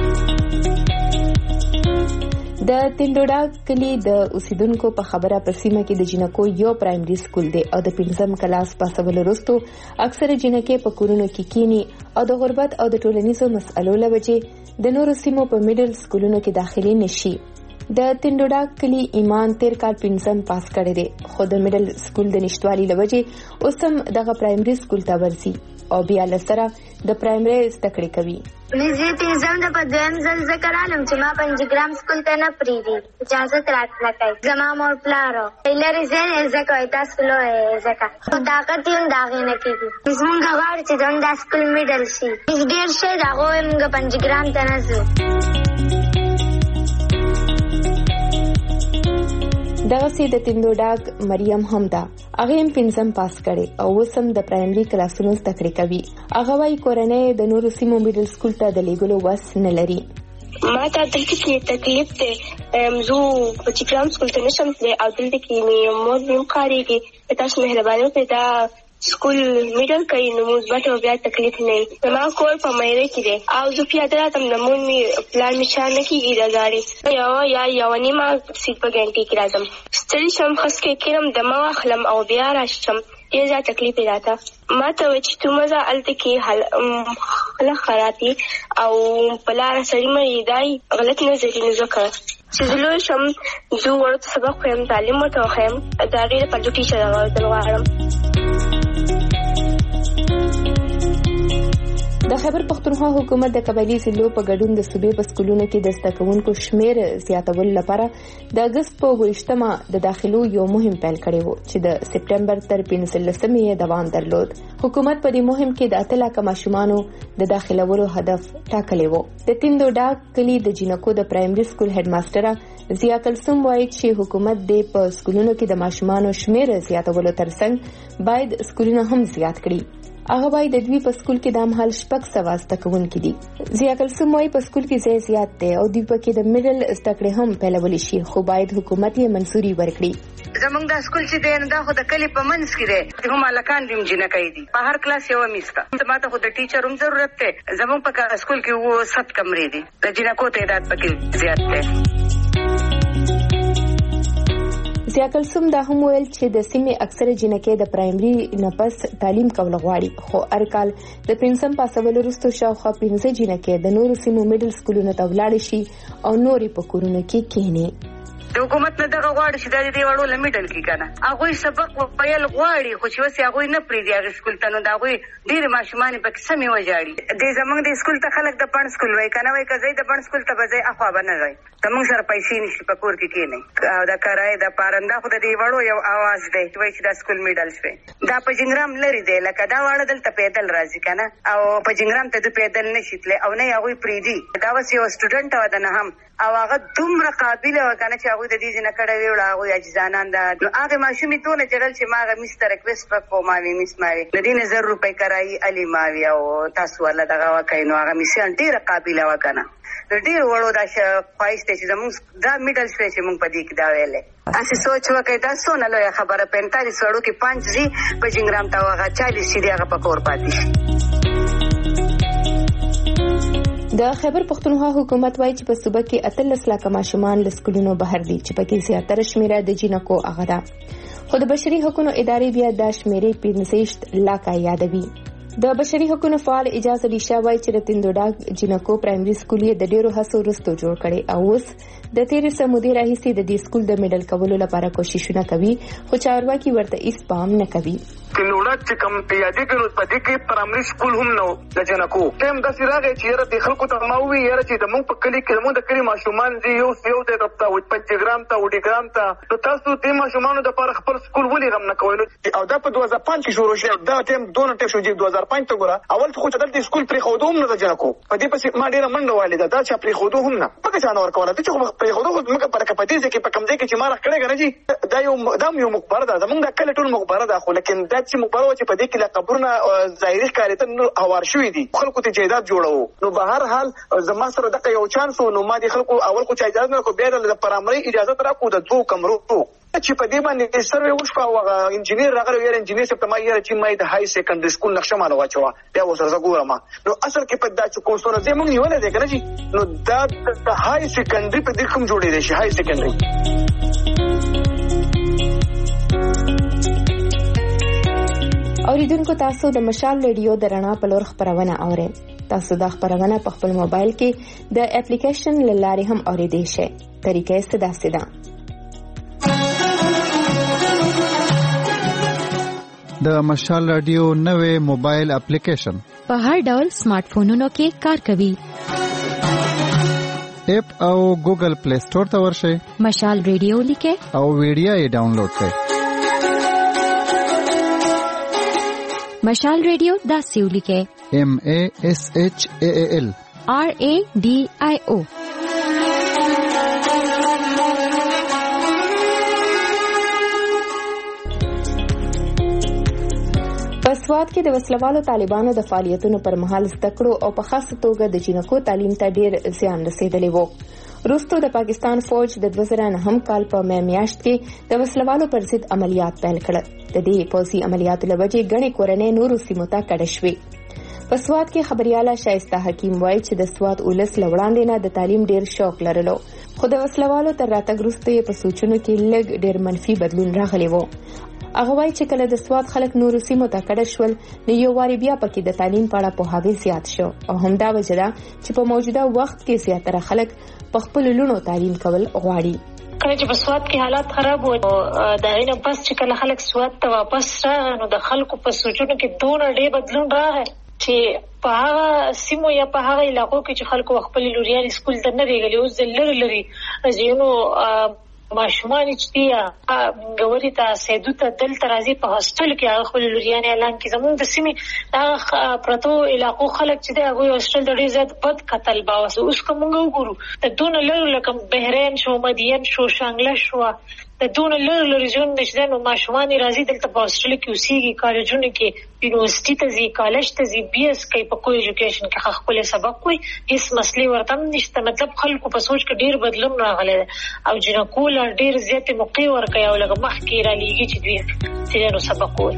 د تیندوډا کلی د اوسیدونکو په خبره په سیمه کې د جنکو یو پرایمري سکول دی او د پنځم کلاس پاسول وروسته اکثره جنکې په کورونو کې کینی او د غربت او د ټولنیزو مسالو لوجې د نورو سیمو په میډل سکولونو کې داخلي نشي. د تیندوډا کلی ایمان تیر کال پنځم پاس کړی دی، خو د میډل سکول د نشټوالي لوجې اوس هم دغه پرایمري سکول ته ورځي او بیا لسره د پرایمري زده کړې کوي. نږدې پنځم د په دویم ځل ذکر عالم چې ما پنځګرام سکول ته نه پریږدي، اجازه راکړه کوي. زما مور پلارو لري ځنې ځکه تاسو لوی ځکه خو طاقت یې هم داغې نه کېږي. زمونږ غواړو چې زموږ دا سکول میډل شي. ډېر ښه د هغوی موږ پنځګرام ته نه ځو. دغسې د تیندوډاک مریم هم ده، هغه هم پنځم پاس کړي او اوس هم د پرایمري کلاسونو زده کړې کوي. هغه وايي کورنۍ د نورو سیمو میډل سکول ته د لیږلو وس نه لري. ما ته دلته کې تکلیف دی، زه پنځګرام سکول ته نشم تللی او دلته کې مې مور مې هم کارېږي. تاسو مهرباني وکړئ دا سکول میډل کوي نو مثبت او بیا تکلیف نه وي. زما کور په میره کې دی او زه پیاده راتم، د مور مې پلان مې شا نه کېږي د ګاډي یوه یا یوه نیمه سیټ په ګنټې کې راځم. ستړي شم، خسکې کېږم، دمه واخلم او بیا راشم. ډېر زیات تکلیف یې راته. ما ته وایي چې تو مزه هلته کې خلک خراب دي او په لاره سړي مړي دی غلط نظر یې نو ځکه چې زه لوی شم زه وړو ته سبق وښیم، تعلیم ورته وښیم، د هغې لپاره زه ټیچر غوښتل غواړم. د خیبر پختونخوا حکومت د قبایلي ضلعو په ګډون د صوبې په سکولونو کې د زده کوونکو شمېر زیاتولو لپاره د اګست په اووه د داخلو یو مهم پیل کړی و چې د سپټمبر تر پنځلسمې یې دوام درلود. حکومت په دې مهم کې د اته لاکه ماشومانو د داخلولو هدف ټاکلی و. د تیندوډا کلي د جنکو د پرایمري سکول هډ ماسټره ضیا کلثوم وایي چې حکومت د په سکولونو کې د ماشومانو شمېر زیاتولو ترڅنګ باید سکولونه هم زیات کړي. هغه وايي د دوی په سکول کې د مهال شپږ سوه زده کوونکي دي. ضیا کلثوم وايي په سکول کې ځای زیات دی او دوی په کې د میډل زده کړې هم پیلولی شي، خو باید حکومت یې منصوري ورکړي. زمونږ دا سکول چې دی دا خو د کلي په منځ کې دی، هم هلکان دي هم جینکۍ دي، په هر کلاس یوه میز ته. ما ته خو د ټیچر هم ضرورت دی. زمونږ په سکول کې اووه ست کمرې دي، د جینکو تعداد پکې زیات دی. ضیا کلثوم دا هم ویل چې د سیمې اکثره جنکې د پرایمري نه پس تعلیم کول غواړي، خو هر کال د پنځم پاسول وروسته شاوخوا پنځه جنکې د نورو سیمو میډل سکولونو ته ولاړې شي او نورې په کورونو کې کښېني. د حکومت نه دغه غواړي چې دا د دې وړو له میډل کې که نه هغوی سبق ویل غواړي، خو چې اوس هغوی نه پرېږدي هغې سکول ته، نو د هغوی ډېرې ماشومانې پکې سمې وژاړي. دې زموږ د سکول ته خلک د بڼ سکول وایي، که نه وایي که ځئ د بڼ سکول ته به ځئ اخوا به نه ځئ، زموږ سره پیسې نشي په کور کې کښېنئ او د کرایې د پارنده خو د دې وړو یو اواز دی چې وایي چې دا سکول میډل شوی. دا په جنګرام لرې دی، لکه دا واړه دلته پیدل راځي که نه، او په جنګرام ته دوی پیدل نشي تللی او نه یې هغوی پرېږدي. دا اوس یو سټوډنټ وه د نهم او هغه دومره قابله وه که نه چې هغوی د دې ځینه کړی ویې وړه، هغوی عاجزانان ده. نو هغې ماشومې دونه چړل چې ما هغه میس ته ریکویسټ وکړو، ما وې میس ما وې د دې نه زر روپۍ کرایي الې ما وې او تاسو والا دغه وکئ. نو هغه میسیان ډېره قابله وه که نه، نو ډېر وړو دا خواهش دی چې زموږ دا میډل شوی چې موږ په دې کې دا ویلی. هسې سوچ وکئ دا څونه لویه خبره، پینتالیس وړو کې پنځ ځي په جنګرام ته او هغه چالیس چې دي هغه په کور پاتې شي. د خیبر پختونخوا حکومت وايي چې په صوبه کې اتلس لاکه ماشومان له سکولونو بهر دي چې پکې زیاتره شمیره د جنکو هغه ده. خو د بشري حقوقو ادارې بیا دا شمیرې پنځه لاکه یادوي. د بشري حقوقو فعال اجازه علي شاه وایي چې د تندوډاګ جنکو پرایمري سکول یې د ډیرو هڅو وروسته جوړ کړي او اوس د تیرې سمودي راهیسې د دې سکول د میډل کولو لپاره کوششونه کوي خو چارواکي ورته هیڅ پام نه کوي. تندوډاګ چې کوم پیادي کړو په دې کې پرایمري سکول هم نو د جنکو ټیم د سیراغه چې یره د خلکو ته ماوي یره چې د مونږ په کلی کې مونږ د کلی ماشومان دی یو یو د رپتا و پنځه ګرام ته وډی ګرام ته تاسو د ماشومانو د لپاره خپل سکول ولې غم نه کوي او دا په دوه هزار پنځه کې شروع شو دا ټیم دونه ټیم شو چې دوه هزار پنځه ته ګوره اول خو چې دلته سکول پرې خودوم نه د جنکو په دې پسې ما ډیره منډه والده دا چې پرې خودو هم نه پکې ځان ورکوله چې خو پرې خودو موږ پر کپټیزه کې په کم ځای کې چې ما راخ کړه غنجي دا یو دا یو مخبر ده زمونږ د کله ټول مخبر ده خو لیکن دا چې مخبر و چې په دې کې لا قبرونه ظاهري ښکارېدل نو اوار شوي دي خلکو ته جیدات جوړو نو به هر حال زما سره دغه یو چانس نو ما دي خلکو اول خو چې اجازه نه کو بیا د پرامري اجازه تراکو د دوه کمرو چې په دې باندې سروي وشو او انجینیر راغلی یو انجینیر چې په ما یې چې ما د هاي سیکنډري سکول نقشه مال واچوا بیا وسره ګورم نو اصل کې په دا چې کوم څه نه موږ نیولې ده کنه چې نو دا د هاي سیکنډري په دې کوم جوړې دي شي هاي سیکنډري. اوریدونکو تاسو د مشال ریډیو د رڼا په لور خبرونه اورئ. تاسو د خبرونه په خپل موبایل کې د اپلیکیشن لارې هم اوریدئ شئ. طریقې ستاسو داسې ده. د مشال رادیو نوې موبایل اپلیکیشن په هر ډول سمارټ فونونو کې کار کوي. اپ او ګوګل پلی سٹور ته ورشئ. مشال ریډیو لیکه او ویډیو یې ډاونلوډ کړئ. مشال ریډیو دا سیو لیکه M A S H A A L R A D I O. په سواد کې د وسلوالو طالبانو د فعالیتونو پر مهال زدهکړو او په خاصه توګه د جنکو تعلیم ته ډیر زیان رسیدلی وو. وروسته د پاکستان فوج د دوه زره نهم کال په مې میاشت کې د وسلوالو پر ضد عملیات پیل کړل. د دې پوځي عملیاتو له وجې ګڼې کورنۍ نورو سیمو ته کډه شوې. په سواد کې خبرياله شایسته حکیم وایي چې د سواد اولس له وړاندې نه د تعلیم ډیر شوق لرلو خو د وسلوالو تر راتګ وروسته په سوچونو کې لږ ډیر منفي بدلون راغلی وو. هغه وایي چې کله د سواد خلک نورو سیمو ته کډه شول نو یو واری بیا پکې د تعلیم په اړه پوهاوی زیات شو او همدا وجه ده چې په موجوده وخت کې زیاتره خلک په خپل لونو تعلیم کول غواړي. کله چې په سواد کې حالات خراب وو دا نه بس چې کله خلک سواد ته واپس راغلل نو د خلکو په سوچونو کې دونه ډېر بدلون راغی چې په هغه سیمو یا په هغه علاقو کې چې خلکو خپل لوريان سکول ته نه لري اوس د لری لري ځینو ماشومان چې دی غوړی ته سیدو ته دل ترازی په هاستل کې هغه خپل لوريان اعلان کې زموږ د سیمې هغه پرتو علاقو خلک چې دی هغه هاستل ډېر زیات بد قتل باوس اوس کوم وګورو د دون لر لکه بحرین شو مدین شو شانګله شو د دون لر لر ژوند نشته نو ماشومان راځي دلته په هاستل کې اوسېږي کالجونو کې یونیورسيټي ته ځي کالج ته ځي بي اس کوي په کوئی ایجوکیشن کې خپل سبق کوي هیڅ مسلې ورته نشته مطلب خلکو په سوچ کې ډېر بدلون راغلی او جنکو ډېر زیات موقع ورکوي او لکه مخکې را لېږي چې دوی تیرانو سبق وایي.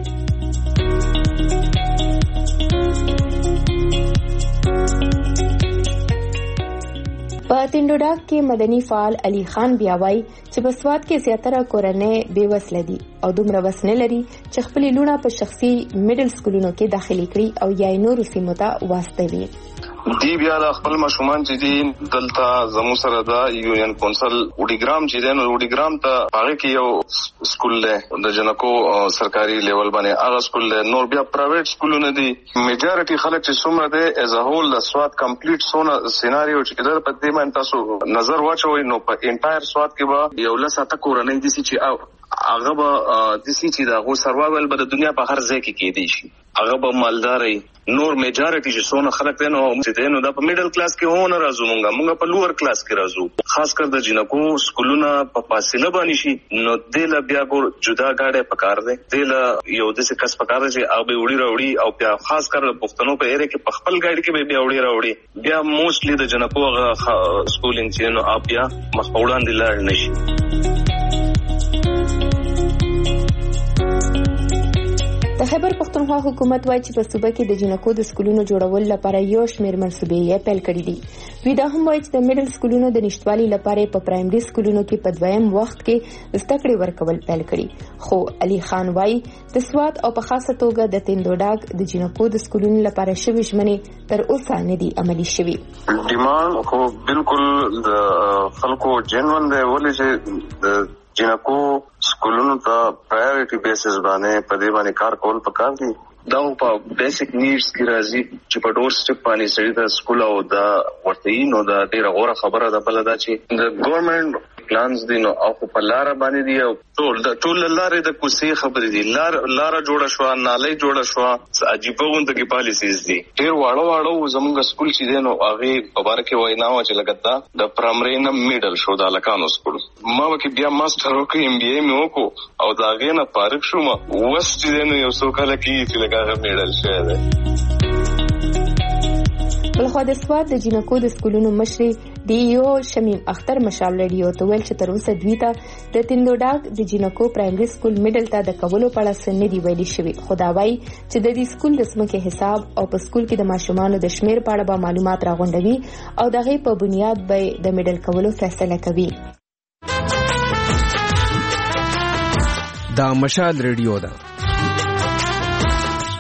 په تندوډاګ کې مدني فعال علي خان بیا وایي چې په سواد کې زیاتره کورنۍ بې وسله دي او دومره وس نه لري چې خپل لونه په شخصي میډل سکولونو کې داخلي کړي او یا نورو سیمو ته واستوي. دی بیا د خپل ماشومان چې دي دلته زمو سره دا یونین کونسل وډیګرام چې دی نو وډیګرام ته هغه کې یو سکول دی د جنکو سرکاري لیول باندې هغه سکول دی نور بیا پرایویټ سکولونه دي میجارټي خلک چې څومره دی از ا هول د سواد کمپلیټ سونه سیناریو چې در په دې باندې تاسو نظر واچوي نو په انټایر سواد کې به یو لسه تک ورنۍ دي چې هغه به د سې چې دا غو سروایول به د دنیا په هر ځای کې کېدی شي هغه به مالداري نور میجارټي چې سونه خلک نو چې دینو دا په میډل کلاس کې هونه راځو مونږه مونږ په لوور کلاس کې راځو خاص کر د جنکو سکولونه په فاصله باندې شي نو دل بیا ګور جدا گاډه پکار دی دل یو د څه کس پکار دی چې هغه وړي راوړي او بیا خاص کر پښتنو په ایره کې په خپل گاډي کې بیا وړي راوړي بیا موستلی د جنکو سکولینګ چې نو بیا مخوړان دي لاړ نشي. د د خیبر پښتونخوا حکومت وایي چې په صوبه کې د جنکو د سکولونو جوړول لپاره یو شمېر منصوبې یې پیل کړي دي. دوی دا هم وایي چې د میډل سکولونو د نشټوالي لپاره په پرایمري سکولونو کې په دویم وخت کې زده کړې ورکول پیل کړي. خو علي خان وایي د سوات او په خاصه توګه د تیندوډاګ د جنکو د سکولونو لپاره شوي ژمنې تر اوسه نه دي عملي شوي. ډیمانډ خو بالکل د خلکو جنون دی، ولې چې د جنکو سکولونو ته پرایورټي بیسز باندې په دې باندې کار کول پکار دي. دا په بیسیک نیډز کې راځي چې په ډور سټپ باندې سړي د سکول او د ورته نو د ډیره غوړه خبره ده بل دا چې د ګورنمنت پلانز دي نو او په لار باندې دی او ټول د ټول لارې د کوسي خبرې دي. لار لار جوړه شو، نالې جوړه شو، عجیب غونډه کې پالیسیز دي. ډیر واړو واړو زموږ سکول چې دی نو هغه په بار کې وای نه و چې لګتا د پرایمري نه میډل شو د لکانو سکول. ما وکي بیا ماستر وکي ام بي اي مې وکړو او دا غینه فارغ شوم. وست دی نو یو څو کال کې چې لګا میډل شوی دی. بلخوا د سوات د جنکو د سکولونو مشري ډي یو شمیم اختر مشال ریډیو ته ویل چې تر اوسه دوی ته د تیندوډاګ د جنکو پرایمري سکول میډل ته د کولو په اړه څه نه دي ویلي شوي. خو دا وایي چې د دې سکول د ځمکې حساب او په سکول کې د ماشومانو د شمیر په اړه به معلومات راغونډوي او د هغې په بنیاد به د میډل کولو فیصله کوي. دا مشال ریډیو ده.